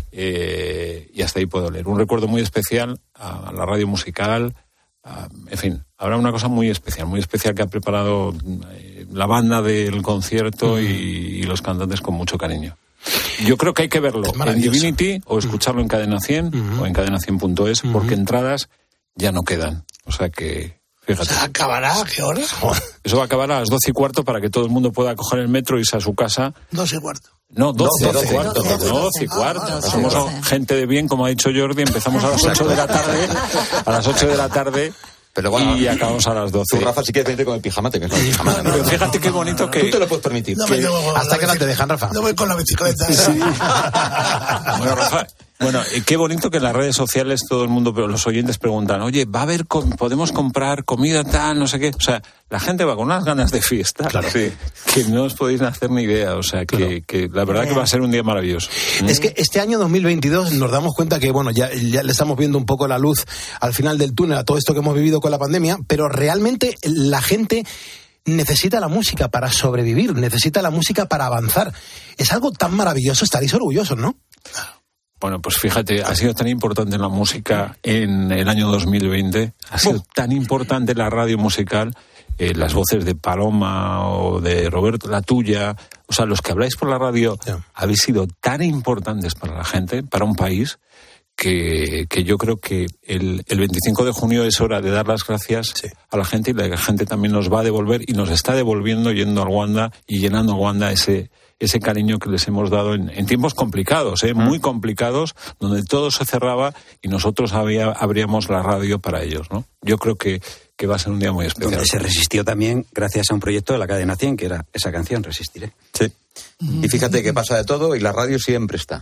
y hasta ahí puedo leer. Un recuerdo muy especial a la radio musical, en fin, habrá una cosa muy especial que ha preparado la banda del concierto y los cantantes con mucho cariño. Yo creo que hay que verlo en Divinity o escucharlo en Cadena 100 o en cadena100.es, porque entradas ya no quedan. O sea que... Fíjate. ¿Acabará a qué hora? Eso va a acabar a las 12:15 para que todo el mundo pueda coger el metro e irse a su casa. 12:15. No, 12:15. Somos gente de bien, como ha dicho Jordi, empezamos a las 8 de la tarde, pero bueno, y acabamos a las 12. Tú, Rafa, si quieres venirte con el pijama, te quedas con el pijama. Pero fíjate qué bonito que... Tú te lo puedes permitir. ¿Hasta qué hora te dejan, Rafa? No voy con la bicicleta. Sí. Bueno, Rafa... Bueno, qué bonito que en las redes sociales todo el mundo, pero los oyentes preguntan, oye, ¿va a haber, podemos comprar comida tal, no sé qué? O sea, la gente va con unas ganas de fiesta, claro, que no os podéis hacer ni idea. O sea, que la verdad que va a ser un día maravilloso. Es que este año 2022 nos damos cuenta que, bueno, ya le estamos viendo un poco la luz al final del túnel a todo esto que hemos vivido con la pandemia, pero realmente la gente necesita la música para sobrevivir, necesita la música para avanzar. Es algo tan maravilloso, estaréis orgullosos, ¿no? Bueno, pues fíjate, ha sido tan importante la música en el año 2020, ha sido tan importante la radio musical, las voces de Paloma o de Roberto, la tuya, o sea, los que habláis por la radio, habéis sido tan importantes para la gente, para un país, que yo creo que el 25 de junio es hora de dar las gracias a la gente, y la gente también nos va a devolver y nos está devolviendo yendo al Wanda y llenando al Wanda ese cariño que les hemos dado en tiempos complicados, muy complicados, donde todo se cerraba y nosotros abríamos la radio para ellos, ¿no? Yo creo que va a ser un día muy especial. Donde se resistió también gracias a un proyecto de la Cadena 100, que era esa canción, Resistiré. Sí. Y fíjate que pasa de todo y la radio siempre está.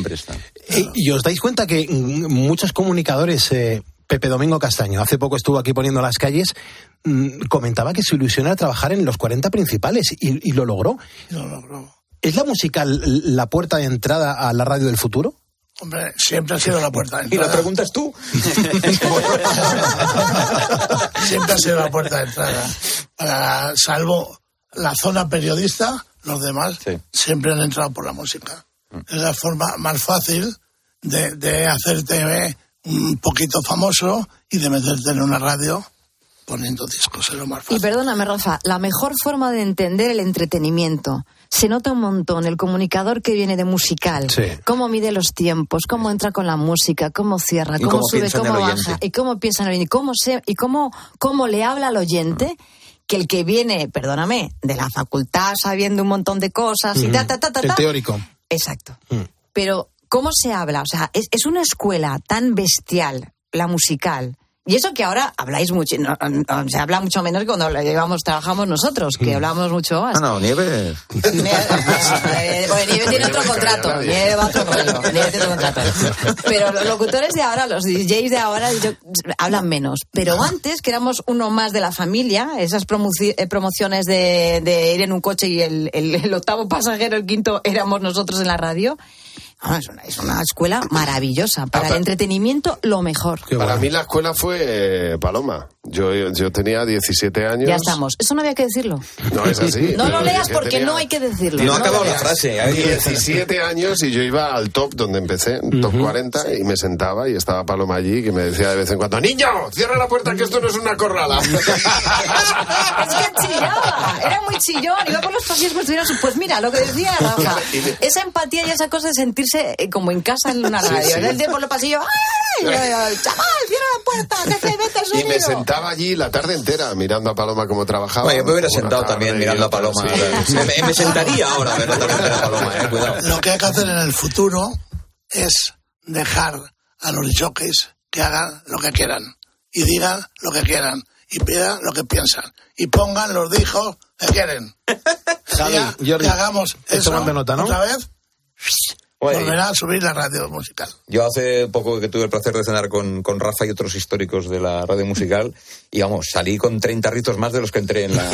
Y os dais cuenta que muchos comunicadores... Pepe Domingo Castaño, hace poco estuvo aquí poniendo las calles, comentaba que su ilusión era trabajar en los 40 principales y lo logró. ¿Es la musical la puerta de entrada a la radio del futuro? Hombre, siempre ha sido la puerta de entrada. ¿Y la preguntas tú? Siempre ha sido la puerta de entrada. Salvo la zona periodista, los demás siempre han entrado por la música. Es la forma más fácil de hacerte un poquito famoso y de meterte en una radio poniendo discos, es lo más fácil. Y perdóname, Rafa, la mejor forma de entender el entretenimiento. Se nota un montón el comunicador que viene de musical. Cómo mide los tiempos, cómo entra con la música, cómo cierra, cómo sube, cómo baja, y cómo piensa en el oyente, y cómo le habla al oyente, que el que viene, perdóname, de la facultad sabiendo un montón de cosas y El teórico. Exacto. Pero, ¿cómo se habla? O sea, es una escuela tan bestial, la musical. Y eso que ahora habláis mucho, se habla mucho menos que cuando trabajamos nosotros, que hablamos mucho más. Nieves. Nieves tiene otro contrato. Nieves tiene otro contrato. Pero los locutores de ahora, los DJs de ahora, hablan menos. Pero antes, que éramos uno más de la familia, esas promociones de ir en un coche y el octavo pasajero, el quinto, éramos nosotros en la radio. Es una escuela maravillosa. Para el entretenimiento, lo mejor. Para mí la escuela fue Paloma. Yo tenía 17 años. Ya estamos. Eso no había que decirlo. No es así. No lo leas porque no hay que decirlo. No ha acabado la frase. 17 años y yo iba al top donde empecé, top 40, y me sentaba y estaba Paloma allí que me decía de vez en cuando: ¡Niño, cierra la puerta que esto no es una corrala! Es que chillaba. Era muy chillón. Iba por los pasillos como si estuvieran... Pues mira, lo que decía Rafa. Esa empatía y esa cosa de sentirse como en casa en una radio. Sí. El por los pasillos, ¡ay! ¡Chaval, cierra la puerta! ¡Que se mete el sonido! Y me sentaba allí la tarde entera mirando a Paloma cómo trabajaba. Bueno, yo me hubiera sentado también mirando a Paloma. Sí. Me sentaría ahora a ver la tarde a Paloma, cuidado. Lo que hay que hacer en el futuro es dejar a los jockeys que hagan lo que quieran y digan lo que quieran y pidan lo que piensan y pongan los dijos que quieren. Javi, Jordi, que hagamos eso nota, ¿no? Otra vez. Volverá a subir la radio musical. Yo hace poco que tuve el placer de cenar con Rafa y otros históricos de la radio musical y vamos, salí con 30 ritos más de los que entré en la...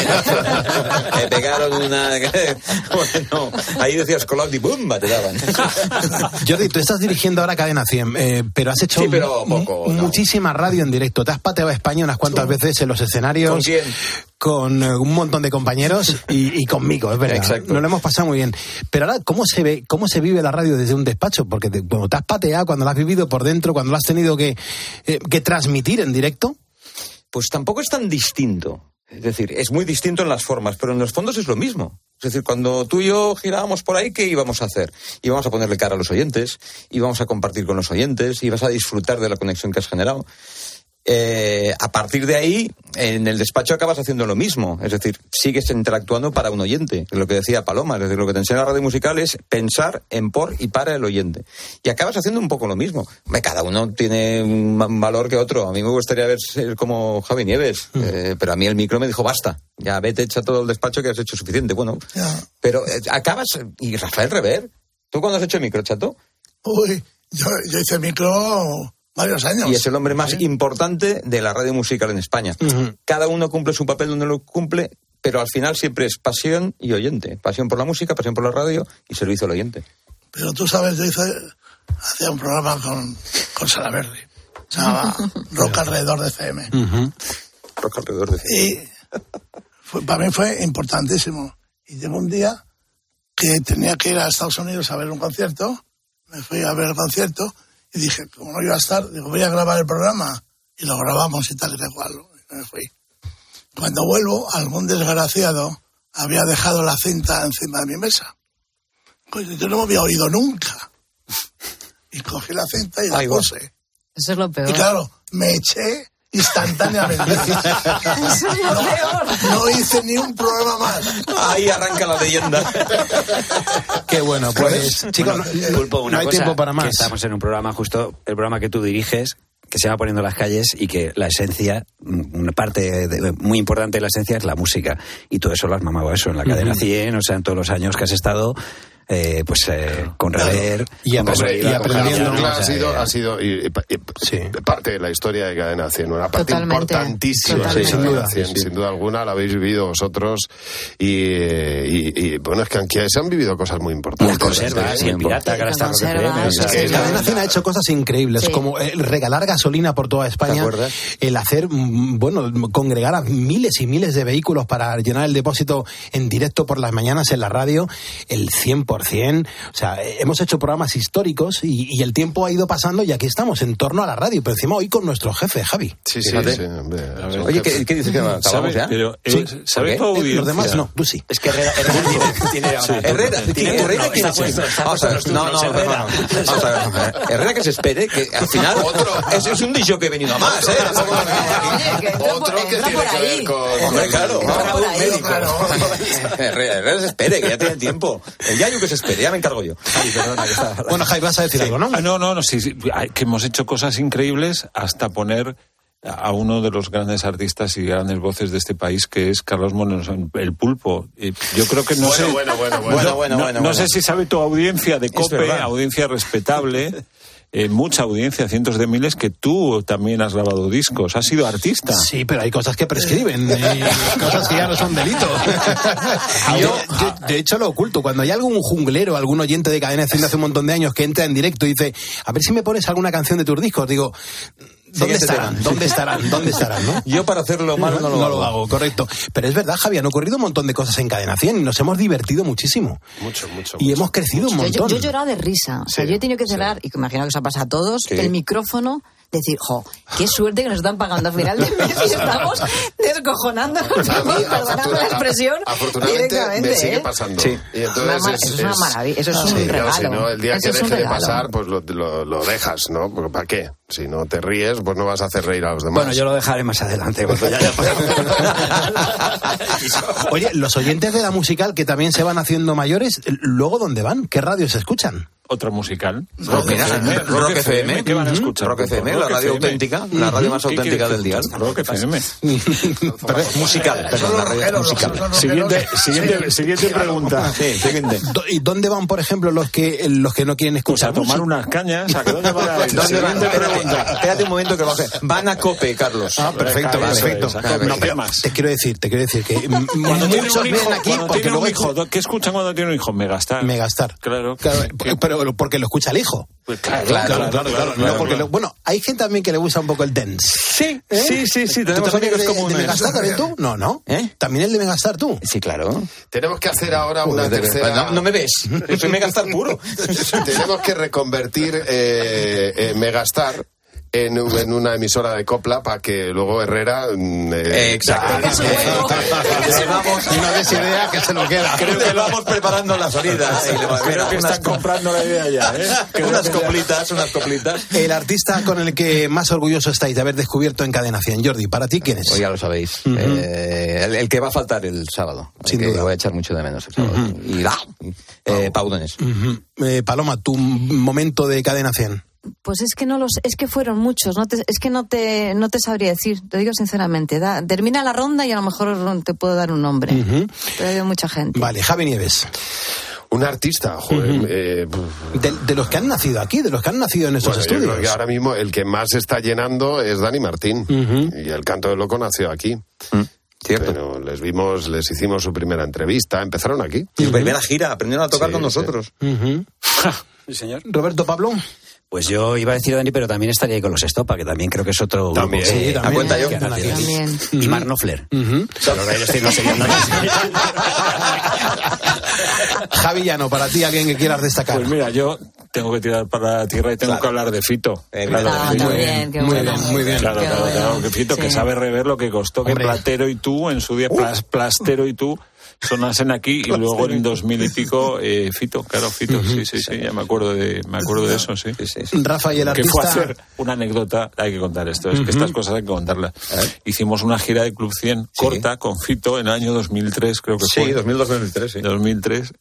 Me pegaron una... Bueno, ahí decías Colau y ¡bumba! Te daban. Jordi, tú estás dirigiendo ahora Cadena 100, pero has hecho muchísima radio en directo. Te has pateado a España unas cuantas veces en los escenarios. ¿Con quién? Con un montón de compañeros y conmigo, es verdad. Exacto. Nos lo hemos pasado muy bien. Pero ahora, ¿cómo se vive la radio desde un despacho? Porque cuando te has pateado, cuando la has vivido por dentro, cuando lo has tenido que transmitir en directo... Pues tampoco es tan distinto. Es decir, es muy distinto en las formas, pero en los fondos es lo mismo. Es decir, cuando tú y yo girábamos por ahí, ¿qué íbamos a hacer? Íbamos a ponerle cara a los oyentes, íbamos a compartir con los oyentes, ibas a disfrutar de la conexión que has generado. A partir de ahí, en el despacho acabas haciendo lo mismo. Es decir, sigues interactuando para un oyente. Es lo que decía Paloma. Es decir, lo que te enseña la radio musical es pensar en por y para el oyente. Y acabas haciendo un poco lo mismo. Cada uno tiene un valor que otro. A mí me gustaría ser como Javi Nieves. Pero a mí el micro me dijo, basta. Ya vete, echa todo el despacho que has hecho suficiente. Bueno, pero acabas... Y Rafael Rever, ¿tú cuándo has hecho micro, chato? Uy, yo hice micro... varios años. Y es el hombre más importante de la radio musical en España. Cada uno cumple su papel donde lo cumple, pero al final siempre es pasión y oyente. Pasión por la música, pasión por la radio y servicio al oyente. Pero tú sabes, yo hacía un programa con Salaberry. Se llamaba Rock Alrededor de FM. Rock Alrededor de FM. Y para mí fue importantísimo. Y llegó un día que tenía que ir a Estados Unidos a ver un concierto. Me fui a ver el concierto. Y dije, como no iba a estar, digo, voy a grabar el programa. Y lo grabamos y tal y tal cual. Y me fui. Cuando vuelvo, algún desgraciado había dejado la cinta encima de mi mesa. Yo no me había oído nunca. Y cogí la cinta y la puse. Eso es lo peor. Y claro, me eché instantáneamente. Eso es lo peor. No hice ni un programa más. Ahí arranca la leyenda. Qué bueno, pues chicos, Pulpo, no hay tiempo para más. Que estamos en un programa, justo el programa que tú diriges, que se llama Poniendo las calles, y que la esencia, una parte muy importante de la esencia es la música. Y todo eso lo has mamado eso en la Cadena 100, o sea, en todos los años que has estado... con Rever y aprendiendo. Ha sido parte de la historia de Cadena 100, una parte importantísima de Cadena 100, sin duda alguna, la habéis vivido vosotros y bueno, es que aquí se han vivido cosas muy importantes. La conserva, y el pirata, que ahora está Cadena 100 ha hecho cosas increíbles, como el regalar gasolina por toda España, el hacer, congregar a miles y miles de vehículos para llenar el depósito en directo por las mañanas en la radio, el 100%. O sea, hemos hecho programas históricos y el tiempo ha ido pasando y aquí estamos en torno a la radio, pero encima hoy con nuestro jefe, Javi. Sí. Oye, ¿qué dices que acabamos ya? ¿Sabes los demás no, tú sí. Es que Herrera tiene Herrera ¿quién es? Herrera que se espere que al final es un dicho que he venido a más, ¿eh? Otro que tiene que ver con... Hombre, claro. Herrera se espere, que ya tiene tiempo. El Yayu que se espere, ya me encargo yo. Bueno, Jai, vas a decir algo, ¿no? No, sí, que hemos hecho cosas increíbles hasta poner a uno de los grandes artistas y grandes voces de este país, que es Carlos Moreno, el Pulpo. Yo creo que no sé si sabe tu audiencia de COPE, audiencia respetable, mucha audiencia, cientos de miles, que tú también has grabado discos, has sido artista. Sí, pero hay cosas que prescriben, cosas que ya no son delitos. Yo, de hecho, lo oculto. Cuando hay algún junglero, algún oyente de Cadena F de hace un montón de años que entra en directo y dice, a ver si me pones alguna canción de tus discos, digo... ¿Dónde estarán, ¿no? Yo para hacerlo mal no lo hago. Correcto. Pero es verdad, Javi, han ocurrido un montón de cosas en Cadena 100 y nos hemos divertido muchísimo. Mucho. Y hemos crecido un montón. Yo he llorado de risa. O sea, yo he tenido que cerrar, y que imagino que os ha pasado a todos, el micrófono, decir, qué suerte que nos están pagando al final del mes y estamos descojonándonos. Perdonadme la expresión. Afortunadamente me sigue pasando. Sí. Y entonces eso es una maravilla, eso es un regalo. Si no, el día que deje de pasar, pues lo dejas, ¿no? Porque ¿para qué? Si no te ríes, pues no vas a hacer reír a los demás. Bueno, yo lo dejaré más adelante. Oye, los oyentes de la musical que también se van haciendo mayores, ¿luego dónde van? ¿Qué radios escuchan? Otra musical. Rock FM. ¿Qué van a escuchar? Rock FM, la radio auténtica, la radio más auténtica del dial. Rock FM. Musical, perdón, la radio musical. Siguiente pregunta. Siguiente. ¿Y dónde van, por ejemplo, los que no quieren escuchar? Pues a tomar unas cañas. ¿A dónde van a ir? Espérate un momento que van a COPE, Carlos. Perfecto. No, ¿qué más? Te quiero decir que cuando muchos vienen aquí porque luego hijo, ¿qué escuchan cuando tiene un hijo? Megastar. Claro. Pero porque lo escucha el hijo. Pues claro. No, porque bueno, hay gente también que le gusta un poco el dance. Sí. Tenemos amigos comunes. ¿De Megastar también tú? No. ¿También el de Megastar tú? Sí, claro. Tenemos que hacer ahora una tercera... No me ves. Yo soy Megastar puro. Tenemos que reconvertir Megastar en una emisora de copla para que luego Herrera... Exacto. No des idea que se lo queda. Creo que vamos preparando la salida. Creo que están comprando la idea ya, unas coplitas. El artista con el que más orgulloso estáis de haber descubierto en Cadena 100, Jordi, ¿para ti quién es? Pues ya lo sabéis. El que va a faltar el sábado. Sin duda. Voy a echar mucho de menos el sábado. Pau Donés. Paloma, tu momento de Cadena 100. Pues es que es que fueron muchos, no te sabría decir, te digo sinceramente. Termina la ronda y a lo mejor te puedo dar un nombre. Pero hay mucha gente. Vale, Javi Nieves. Un artista, joder. De los que han nacido aquí, de los que han nacido en estos estudios. Yo creo que ahora mismo el que más está llenando es Dani Martín. Y el Canto del Loco nació aquí. Cierto. Pero les hicimos su primera entrevista, empezaron aquí. Su primera gira, aprendieron a tocar con nosotros. Sí, señor. Roberto Pablo. Pues yo iba a decir Dani, pero también estaría ahí con los Estopa, que también creo que es otro también, grupo. Sí, también. ¿A cuenta yo? También. Y Mar Knopfler. Pero ellos no sé. Javi Llano, para ti, alguien que quieras destacar. Pues mira, yo tengo que tirar para la tierra y tengo que hablar de Fito. Muy bien. Claro, que Fito, que sabe rever lo que costó que Platero y tú, en su día, Plastero y tú, sonasen aquí, y luego en 2000 y pico Fito, sí, ya me acuerdo de eso, sí. Rafa, y el artista... Que fue a hacer una anécdota, hay que contar esto, es que estas cosas hay que contarlas. Hicimos una gira de Club 100 corta con Fito en el año 2003, creo que fue. Sí, 2003, sí. 2003.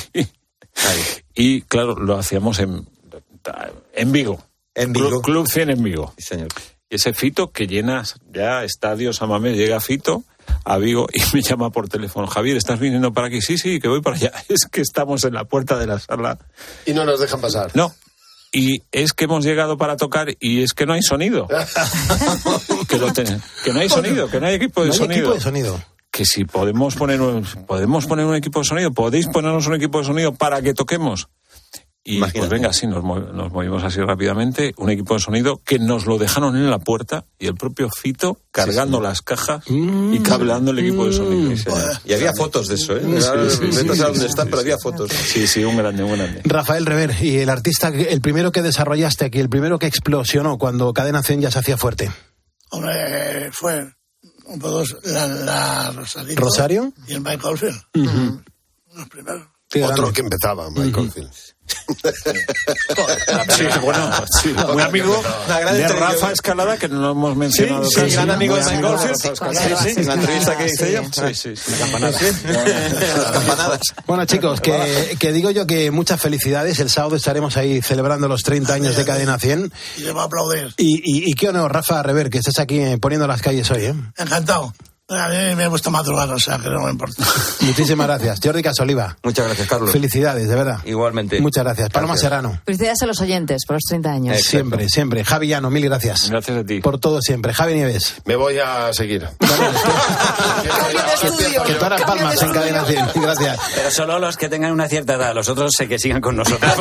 Y claro, lo hacíamos en Vigo. En Vigo. Club 100 en Vigo. Sí, señor. Y ese Fito que llena ya estadios a Mamés, llega Fito a Vigo y me llama por teléfono. Javier, ¿estás viniendo para aquí? Sí, que voy para allá. Es que estamos en la puerta de la sala. Y no nos dejan pasar. No. Y es que hemos llegado para tocar y es que no hay sonido. Que no hay sonido, que no hay equipo de sonido. Que si podemos poner un equipo de sonido, podéis ponernos un equipo de sonido para que toquemos. Y imagínate. Pues venga, sí, nos movimos así rápidamente, un equipo de sonido que nos lo dejaron en la puerta y el propio Fito cargando las cajas y cableando el equipo de sonido. Y había fotos de eso, ¿eh? No sé dónde están, pero había fotos. Sí, un grande. Rafael Rever, y el artista, el primero que desarrollaste aquí, el primero que explosionó cuando Cadena 100 ya se hacía fuerte. Hombre, fue un poco la Rosario y el Michael Field. Los primeros. Otro que empezaba, Michael Field. Sí, bueno, sí, muy amigo de Rafa Escalada, que no lo hemos mencionado. Sí, gran amigo de Mike Goldfield. Sí, en la entrevista que hice yo. Sí. Campanadas. Bueno, chicos, que digo yo que muchas felicidades. El sábado estaremos ahí celebrando los 30 años de Cadena 100. Y le va a aplaudir. Y qué honor, Rafa Rever, que estés aquí poniendo las calles hoy, ¿eh? Encantado. A mí me gusta madrugar, o sea que no me importa. Muchísimas gracias. Jordi Casoliva. Muchas gracias, Carlos. Felicidades, de verdad. Igualmente. Muchas gracias. Paloma Serrano. Felicidades a los oyentes por los 30 años. Siempre, siempre. Javi Llano, mil gracias. Gracias a ti. Por todo siempre. Javi Nieves. Me voy a seguir. Que tú harás palmas en Cadena 100. Gracias. Pero solo los que tengan una cierta edad, los otros sé que sigan con nosotros.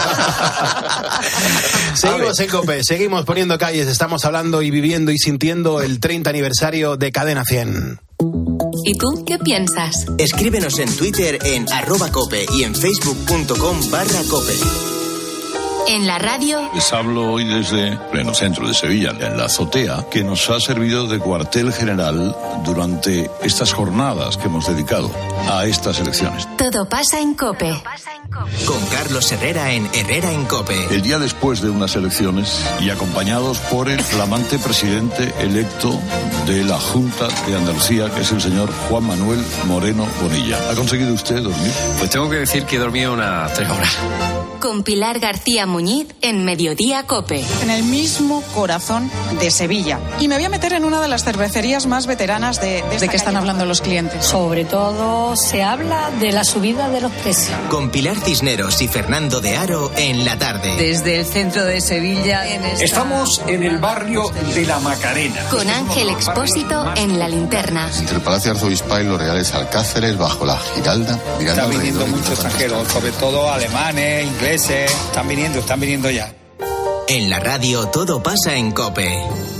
Seguimos en COPE, seguimos poniendo calles, estamos hablando y viviendo y sintiendo el 30 aniversario de Cadena 100. ¿Y tú qué piensas? Escríbenos en Twitter en @cope y en facebook.com/cope. En la radio, Les hablo hoy desde pleno centro de Sevilla, en la azotea, que nos ha servido de cuartel general durante estas jornadas que hemos dedicado a estas elecciones. todo pasa en COPE. Con Carlos Herrera en Herrera en Cope. El día después de unas elecciones y acompañados por el flamante presidente electo de la Junta de Andalucía, que es el señor Juan Manuel Moreno Bonilla. ¿Ha conseguido usted dormir? Pues tengo que decir que he dormido unas 3 horas. Con Pilar García Muñiz en Mediodía COPE. En el mismo corazón de Sevilla. Y me voy a meter en una de las cervecerías más veteranas de qué están hablando los clientes. Sobre todo se habla de la subida de los precios. Con Pilar Cisneros y Fernando de Aro en la tarde. Desde el centro de Sevilla. Estamos en el barrio de la Macarena. Con Ángel Expósito en La Linterna. Entre el Palacio Arzobispal y los Reales Alcáceres, bajo la Giralda. Están viniendo muchos extranjeros, sobre todo alemanes, ingleses. Están viniendo ya. En la radio todo pasa en Cope.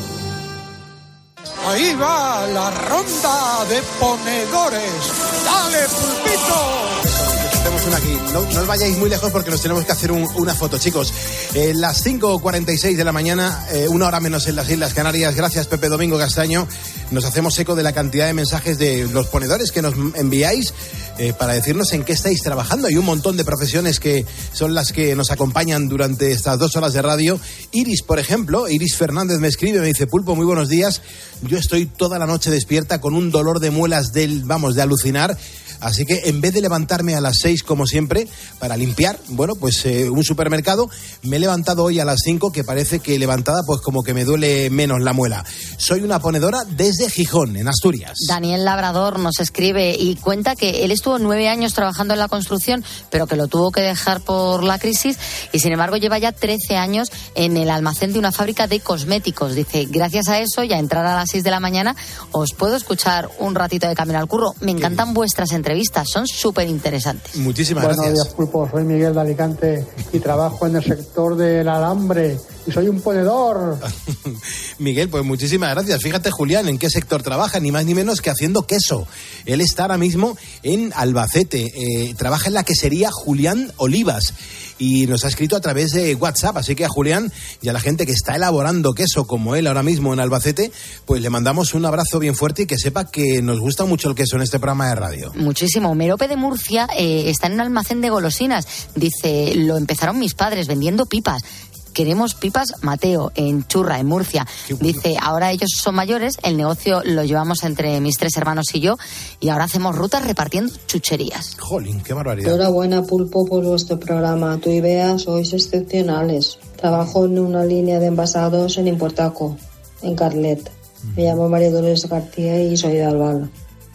Ahí va la ronda de ponedores. ¡Dale, pulpito! Tenemos una aquí. No os vayáis muy lejos porque nos tenemos que hacer una foto, chicos. Las 5:46 de la mañana, una hora menos en las Islas Canarias. Gracias, Pepe Domingo Castaño. Nos hacemos eco de la cantidad de mensajes de los ponedores que nos enviáis para decirnos en qué estáis trabajando. Hay un montón de profesiones que son las que nos acompañan durante estas 2 horas de radio. Iris, por ejemplo, Iris Fernández me escribe, me dice: Pulpo, muy buenos días. Yo estoy toda la noche despierta con un dolor de muelas de alucinar. Así que en vez de levantarme a las 6 como siempre para limpiar, un supermercado, me he levantado hoy a las 5, que parece que levantada pues como que me duele menos la muela. Soy una ponedora desde Gijón, en Asturias. Daniel Labrador nos escribe y cuenta que él estuvo 9 años trabajando en la construcción, pero que lo tuvo que dejar por la crisis y sin embargo lleva ya 13 años en el almacén de una fábrica de cosméticos. Dice, gracias a eso y a entrar a las 6 de la mañana os puedo escuchar un ratito de camino al curro. Me encantan vuestras entrevistas, son súper interesantes. Muchísimas gracias. Buenos días, Pulpo. Soy Miguel de Alicante y trabajo en el sector del alambre y soy un ponedor. Miguel, pues muchísimas gracias. Fíjate, Julián, en qué sector trabaja, ni más ni menos que haciendo queso. Él está ahora mismo en Albacete. Trabaja en la quesería Julián Olivas y nos ha escrito a través de WhatsApp. Así que a Julián y a la gente que está elaborando queso como él ahora mismo en Albacete, pues le mandamos un abrazo bien fuerte y que sepa que nos gusta mucho el queso en este programa de radio. Muchísimo. Merope de Murcia está en un almacén de golosinas. Dice, lo empezaron mis padres vendiendo pipas. Queremos pipas, Mateo, en Churra, en Murcia. Dice, ahora ellos son mayores, el negocio lo llevamos entre mis 3 hermanos y yo, y ahora hacemos rutas repartiendo chucherías. Jolín, qué barbaridad. Enhorabuena, Pulpo, por vuestro programa. Tú y Bea sois excepcionales. Trabajo en una línea de envasados en Importaco, en Carlet. Me llamo María Dolores García y soy de Albal.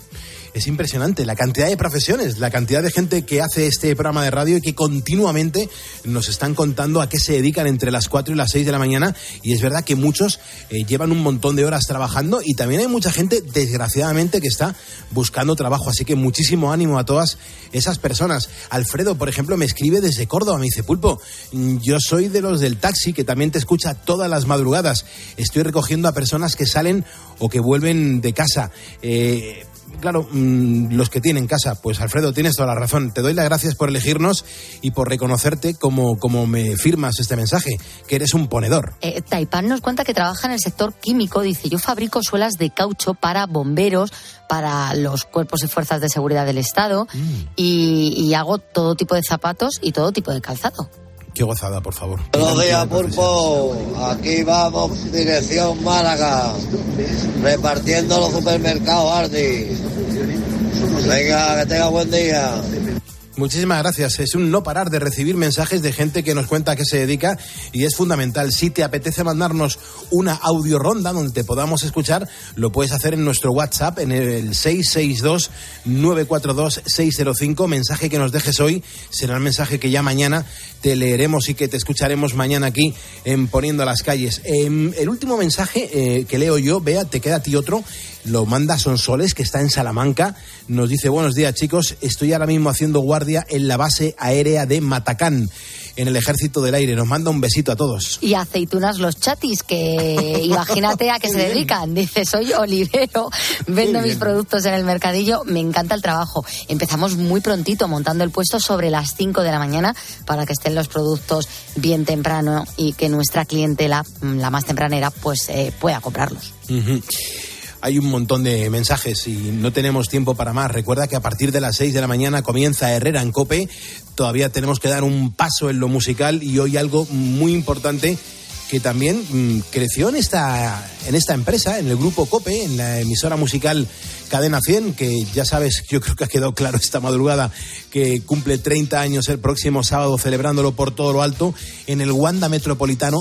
Es impresionante la cantidad de profesiones, la cantidad de gente que hace este programa de radio y que continuamente nos están contando a qué se dedican entre las 4 y las 6 de la mañana. Y es verdad que muchos llevan un montón de horas trabajando y también hay mucha gente, desgraciadamente, que está buscando trabajo. Así que muchísimo ánimo a todas esas personas. Alfredo, por ejemplo, me escribe desde Córdoba. Me dice, Pulpo, yo soy de los del taxi que también te escucha todas las madrugadas. Estoy recogiendo a personas que salen o que vuelven de casa. claro, los que tienen casa. Pues Alfredo, tienes toda la razón. Te doy las gracias por elegirnos y por reconocerte como me firmas este mensaje, que eres un ponedor. Taipan nos cuenta que trabaja en el sector químico. Dice, yo fabrico suelas de caucho para bomberos, para los cuerpos y fuerzas de seguridad del Estado y hago todo tipo de zapatos y todo tipo de calzado. Qué gozada, por favor. Buenos días, Pulpo. Aquí vamos, dirección Málaga, repartiendo los supermercados Aldi. Venga, que tenga buen día. Muchísimas gracias. Es un no parar de recibir mensajes de gente que nos cuenta a qué se dedica y es fundamental. Si te apetece mandarnos una audio ronda donde te podamos escuchar, lo puedes hacer en nuestro WhatsApp en el 662-942-605. Mensaje que nos dejes hoy será el mensaje que ya mañana te leeremos y que te escucharemos mañana aquí en Poniendo a las Calles. El último mensaje que leo yo, Bea, te queda a ti otro. Lo manda Sonsoles, que está en Salamanca. Nos dice, buenos días, chicos. Estoy ahora mismo haciendo guardia en la base aérea de Matacán, en el Ejército del Aire. Nos manda un besito a todos. Y aceitunas los chatis, que imagínate a qué se dedican. Dice, soy olivero, vendo mis productos en el mercadillo, me encanta el trabajo. Empezamos muy prontito montando el puesto sobre las 5 de la mañana para que estén los productos bien temprano y que nuestra clientela, la más tempranera, pues pueda comprarlos. Hay un montón de mensajes y no tenemos tiempo para más. Recuerda que a partir de las 6 de la mañana comienza Herrera en COPE. Todavía tenemos que dar un paso en lo musical y hoy algo muy importante que también creció en esta empresa, en el grupo COPE, en la emisora musical Cadena 100, que ya sabes, yo creo que ha quedado claro esta madrugada, que cumple 30 años el próximo sábado, celebrándolo por todo lo alto, en el Wanda Metropolitano,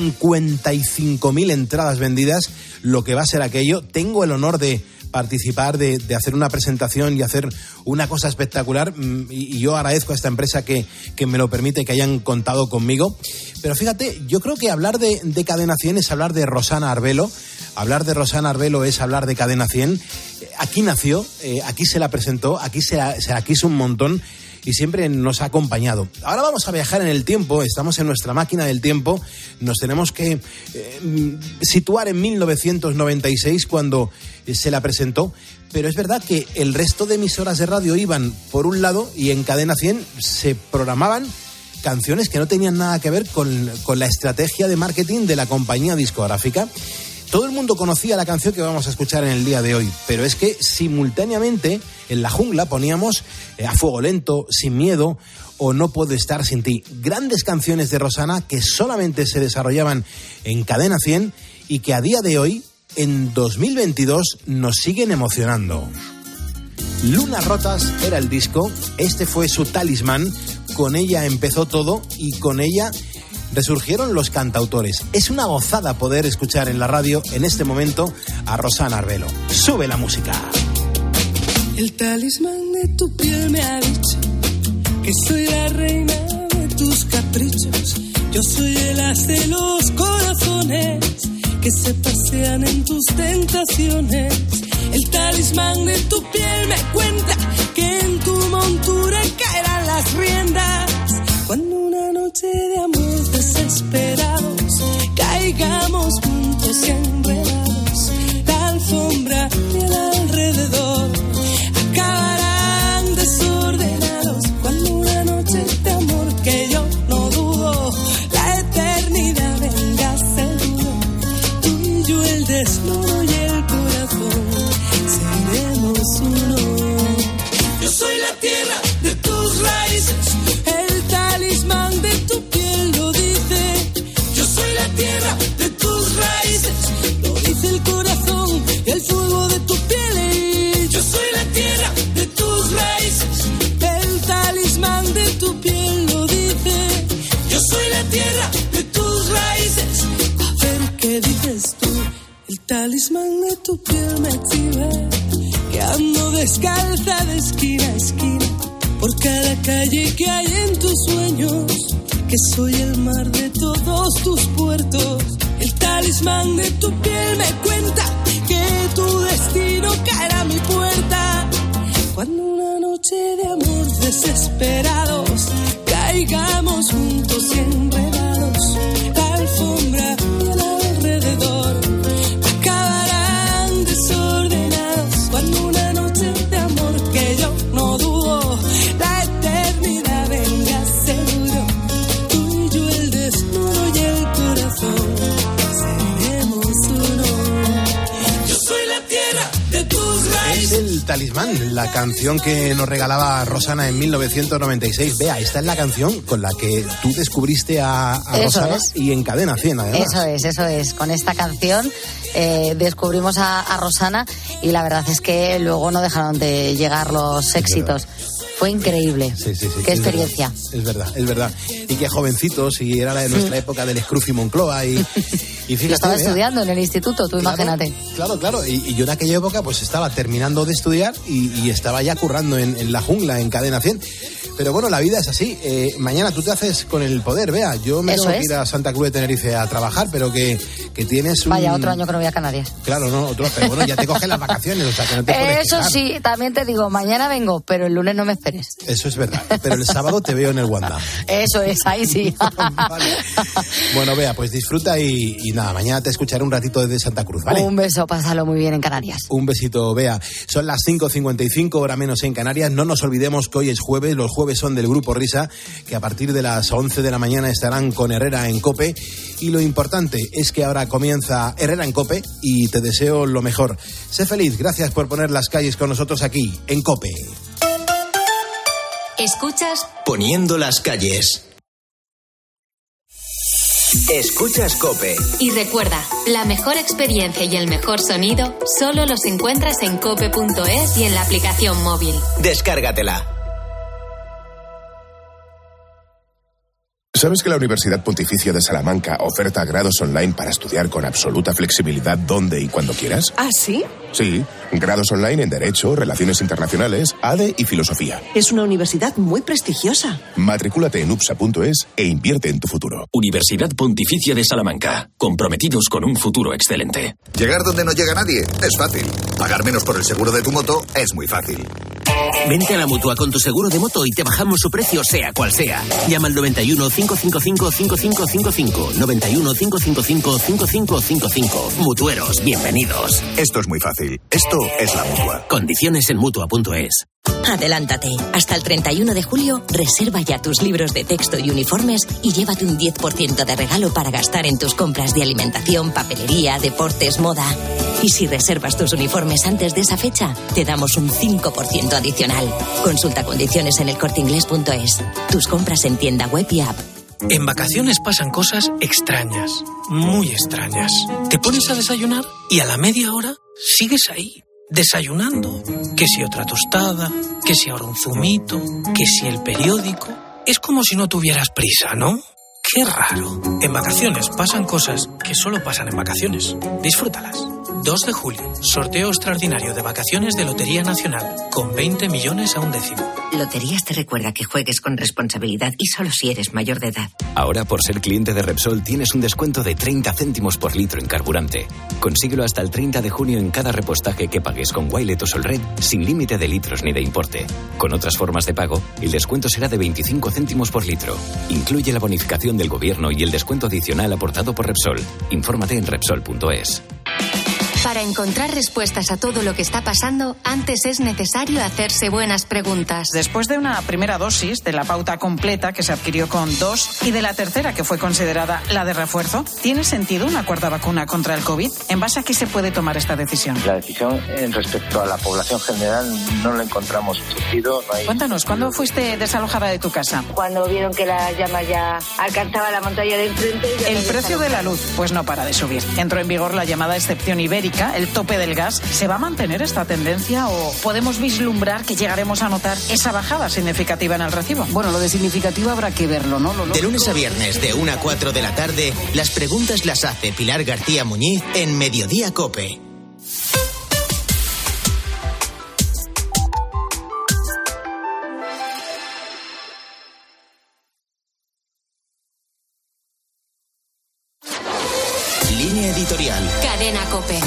55.000 entradas vendidas, lo que va a ser aquello. Tengo el honor de participar, de hacer una presentación y hacer una cosa espectacular, y yo agradezco a esta empresa que me lo permite, que hayan contado conmigo. Pero fíjate, yo creo que hablar de Cadena 100 es hablar de Rosana Arbelo. Hablar de Rosana Arbelo es hablar de Cadena 100. Aquí nació, aquí se la presentó, aquí se la quiso un montón y siempre nos ha acompañado. Ahora vamos a viajar en el tiempo, estamos en nuestra máquina del tiempo, nos tenemos que situar en 1996 cuando se la presentó, pero es verdad que el resto de emisoras de radio iban por un lado y en Cadena 100 se programaban canciones que no tenían nada que ver con la estrategia de marketing de la compañía discográfica. Todo el mundo conocía la canción que vamos a escuchar en el día de hoy, pero es que simultáneamente en La Jungla poníamos A Fuego Lento, Sin Miedo o No Puedo Estar Sin Ti. Grandes canciones de Rosana que solamente se desarrollaban en Cadena 100 y que a día de hoy, en 2022, nos siguen emocionando. Lunas Rotas era el disco, este fue su talismán, con ella empezó todo y con ella resurgieron los cantautores. Es una gozada poder escuchar en la radio en este momento a Rosana Arbelo. Sube la música. El talismán de tu piel me ha dicho que soy la reina de tus caprichos. Yo soy el as de los corazones que se pasean en tus tentaciones. El talismán de tu piel me cuenta que en tu montura caerán las riendas. Cuando una noche de amor desesperados caigamos juntos y enredados, la alfombra y el alrededor acabarán desordenados. Cuando una noche de amor que yo no dudo, la eternidad venga a ser duro, tú y yo el desnudo y el corazón seremos uno. Yo soy la tierra de tus raíces, el talismán de tu piel lo dice. Yo soy la tierra de tus raíces, lo dice el corazón y el fuego de tu piel. Yo soy la tierra de tus raíces, el talismán de tu piel lo dice. Yo soy la tierra de tus raíces. A ver qué dices tú, el talismán de tu piel me exhibe que ando descalza de esquina a esquina por cada calle que hay en tus sueños, que soy el mar de todos tus puertos. El talismán de tu piel me cuenta que tu destino caerá a mi puerta. Cuando una noche de amor desesperados caigamos juntos y enredados, la alfombra y el alrededor acabarán desordenados. Cuando una noche El Talismán, la canción que nos regalaba Rosana en 1996. Vea, esta es la canción con la que tú descubriste a Rosana y en Cadena 100, además. Eso es. Con esta canción descubrimos a Rosana y la verdad es que luego no dejaron de llegar los éxitos. Fue increíble. Sí. Qué experiencia. Es verdad. Y qué jovencitos, y era la de nuestra época del Scruff y Moncloa. Y fíjate, estaba estudiando en el instituto, tú imagínate. Claro. Y yo en aquella época pues estaba terminando de estudiar y estaba ya currando en La Jungla, en Cadena 100. Pero bueno, la vida es así. Mañana tú te haces con el poder, Bea. Yo me tengo que ir a Santa Cruz de Tenerife a trabajar, pero que tienes un... Vaya, otro año que no voy a Canarias. Claro, no, pero bueno, ya te coges las vacaciones, o sea que no te puedes quejar. Eso sí, también te digo, mañana vengo, pero el lunes no me esperes. Eso es verdad, pero el sábado te veo en el Wanda. Eso es, ahí sí. Vale. Bueno, Bea, pues disfruta y nada, mañana te escucharé un ratito desde Santa Cruz, ¿vale? Un beso, pásalo muy bien en Canarias. Un besito, Bea. Son las 5:55, hora menos en Canarias. No nos olvidemos que hoy es jueves, los jueves son del Grupo Risa, que a partir de las 11 de la mañana estarán con Herrera en COPE. Y lo importante es que ahora comienza Herrera en COPE y te deseo lo mejor. Sé feliz, gracias por poner las calles con nosotros aquí, en COPE. Escuchas Poniendo las calles. Escuchas COPE. Y recuerda, la mejor experiencia y el mejor sonido solo los encuentras en cope.es y en la aplicación móvil. Descárgatela. ¿Sabes que la Universidad Pontificia de Salamanca oferta grados online para estudiar con absoluta flexibilidad donde y cuando quieras? ¿Ah, sí? Sí, grados online en Derecho, Relaciones Internacionales, ADE y Filosofía. Es una universidad muy prestigiosa. Matricúlate en upsa.es e invierte en tu futuro. Universidad Pontificia de Salamanca, comprometidos con un futuro excelente. Llegar donde no llega nadie es fácil. Pagar menos por el seguro de tu moto es muy fácil. Vente a la Mutua con tu seguro de moto y te bajamos su precio sea cual sea. Llama al 91 555 5555. 91 555 5555. Mutueros, bienvenidos. Esto es muy fácil. Esto es la Mutua. Condiciones en Mutua.es. Adelántate. Hasta el 31 de julio, reserva ya tus libros de texto y uniformes y llévate un 10% de regalo para gastar en tus compras de alimentación, papelería, deportes, moda. Y si reservas tus uniformes antes de esa fecha, te damos un 5% adicional. Consulta condiciones en elcorteinglés.es. Tus compras en tienda web y app. En vacaciones pasan cosas extrañas, muy extrañas. Te pones a desayunar y a la media hora sigues ahí, desayunando. Que si otra tostada, que si ahora un zumito, que si el periódico. Es como si no tuvieras prisa, ¿no? Qué raro. En vacaciones pasan cosas que solo pasan en vacaciones. Disfrútalas. 2 de julio, sorteo extraordinario de vacaciones de Lotería Nacional, con 20 millones a un décimo. Loterías te recuerda que juegues con responsabilidad y solo si eres mayor de edad. Ahora, por ser cliente de Repsol, tienes un descuento de 30 céntimos por litro en carburante. Consíguelo hasta el 30 de junio en cada repostaje que pagues con Wilet o Solred, sin límite de litros ni de importe. Con otras formas de pago, el descuento será de 25 céntimos por litro. Incluye la bonificación del gobierno y el descuento adicional aportado por Repsol. Infórmate en Repsol.es. Para encontrar respuestas a todo lo que está pasando, antes es necesario hacerse buenas preguntas. Después de una primera dosis de la pauta completa que se adquirió con 2 y de la tercera que fue considerada la de refuerzo, ¿tiene sentido una cuarta vacuna contra el COVID? ¿En base a qué se puede tomar esta decisión? La decisión respecto a la población general no la encontramos sentido. No hay... Cuéntanos, ¿cuándo fuiste desalojada de tu casa? Cuando vieron que las llamas ya alcanzaban la montaña de enfrente. El precio de la luz, pues no para de subir. Entró en vigor la llamada excepción ibérica, el tope del gas. ¿Se va a mantener esta tendencia o podemos vislumbrar que llegaremos a notar esa bajada significativa en el recibo? Bueno, lo de significativo habrá que verlo, ¿no? De lunes a viernes, de 1 a 4 de la tarde, las preguntas las hace Pilar García Muñiz en Mediodía COPE. Línea editorial. Cadena COPE.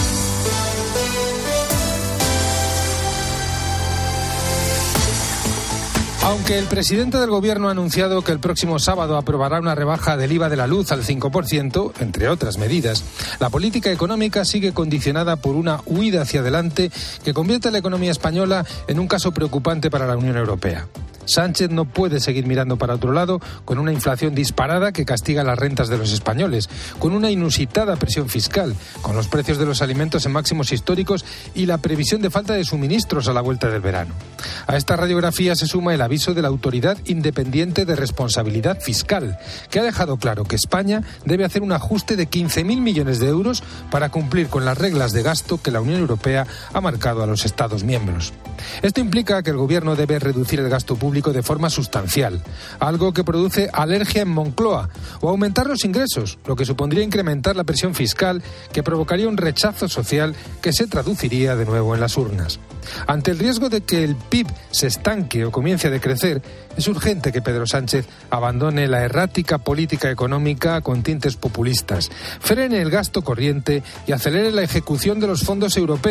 Aunque el presidente del Gobierno ha anunciado que el próximo sábado aprobará una rebaja del IVA de la luz al 5%, entre otras medidas, la política económica sigue condicionada por una huida hacia adelante que convierte a la economía española en un caso preocupante para la Unión Europea. Sánchez no puede seguir mirando para otro lado con una inflación disparada que castiga las rentas de los españoles, con una inusitada presión fiscal, con los precios de los alimentos en máximos históricos y la previsión de falta de suministros a la vuelta del verano. A esta radiografía se suma el aviso de la Autoridad Independiente de Responsabilidad Fiscal, que ha dejado claro que España debe hacer un ajuste de 15.000 millones de euros para cumplir con las reglas de gasto que la Unión Europea ha marcado a los Estados miembros. Esto implica que el Gobierno debe reducir el gasto público de forma sustancial, algo que produce alergia en Moncloa, o aumentar los ingresos, lo que supondría incrementar la presión fiscal, que provocaría un rechazo social que se traduciría de nuevo en las urnas. Ante el riesgo de que el PIB se estanque o comience a decrecer, es urgente que Pedro Sánchez abandone la errática política económica con tintes populistas, frene el gasto corriente y acelere la ejecución de los fondos europeos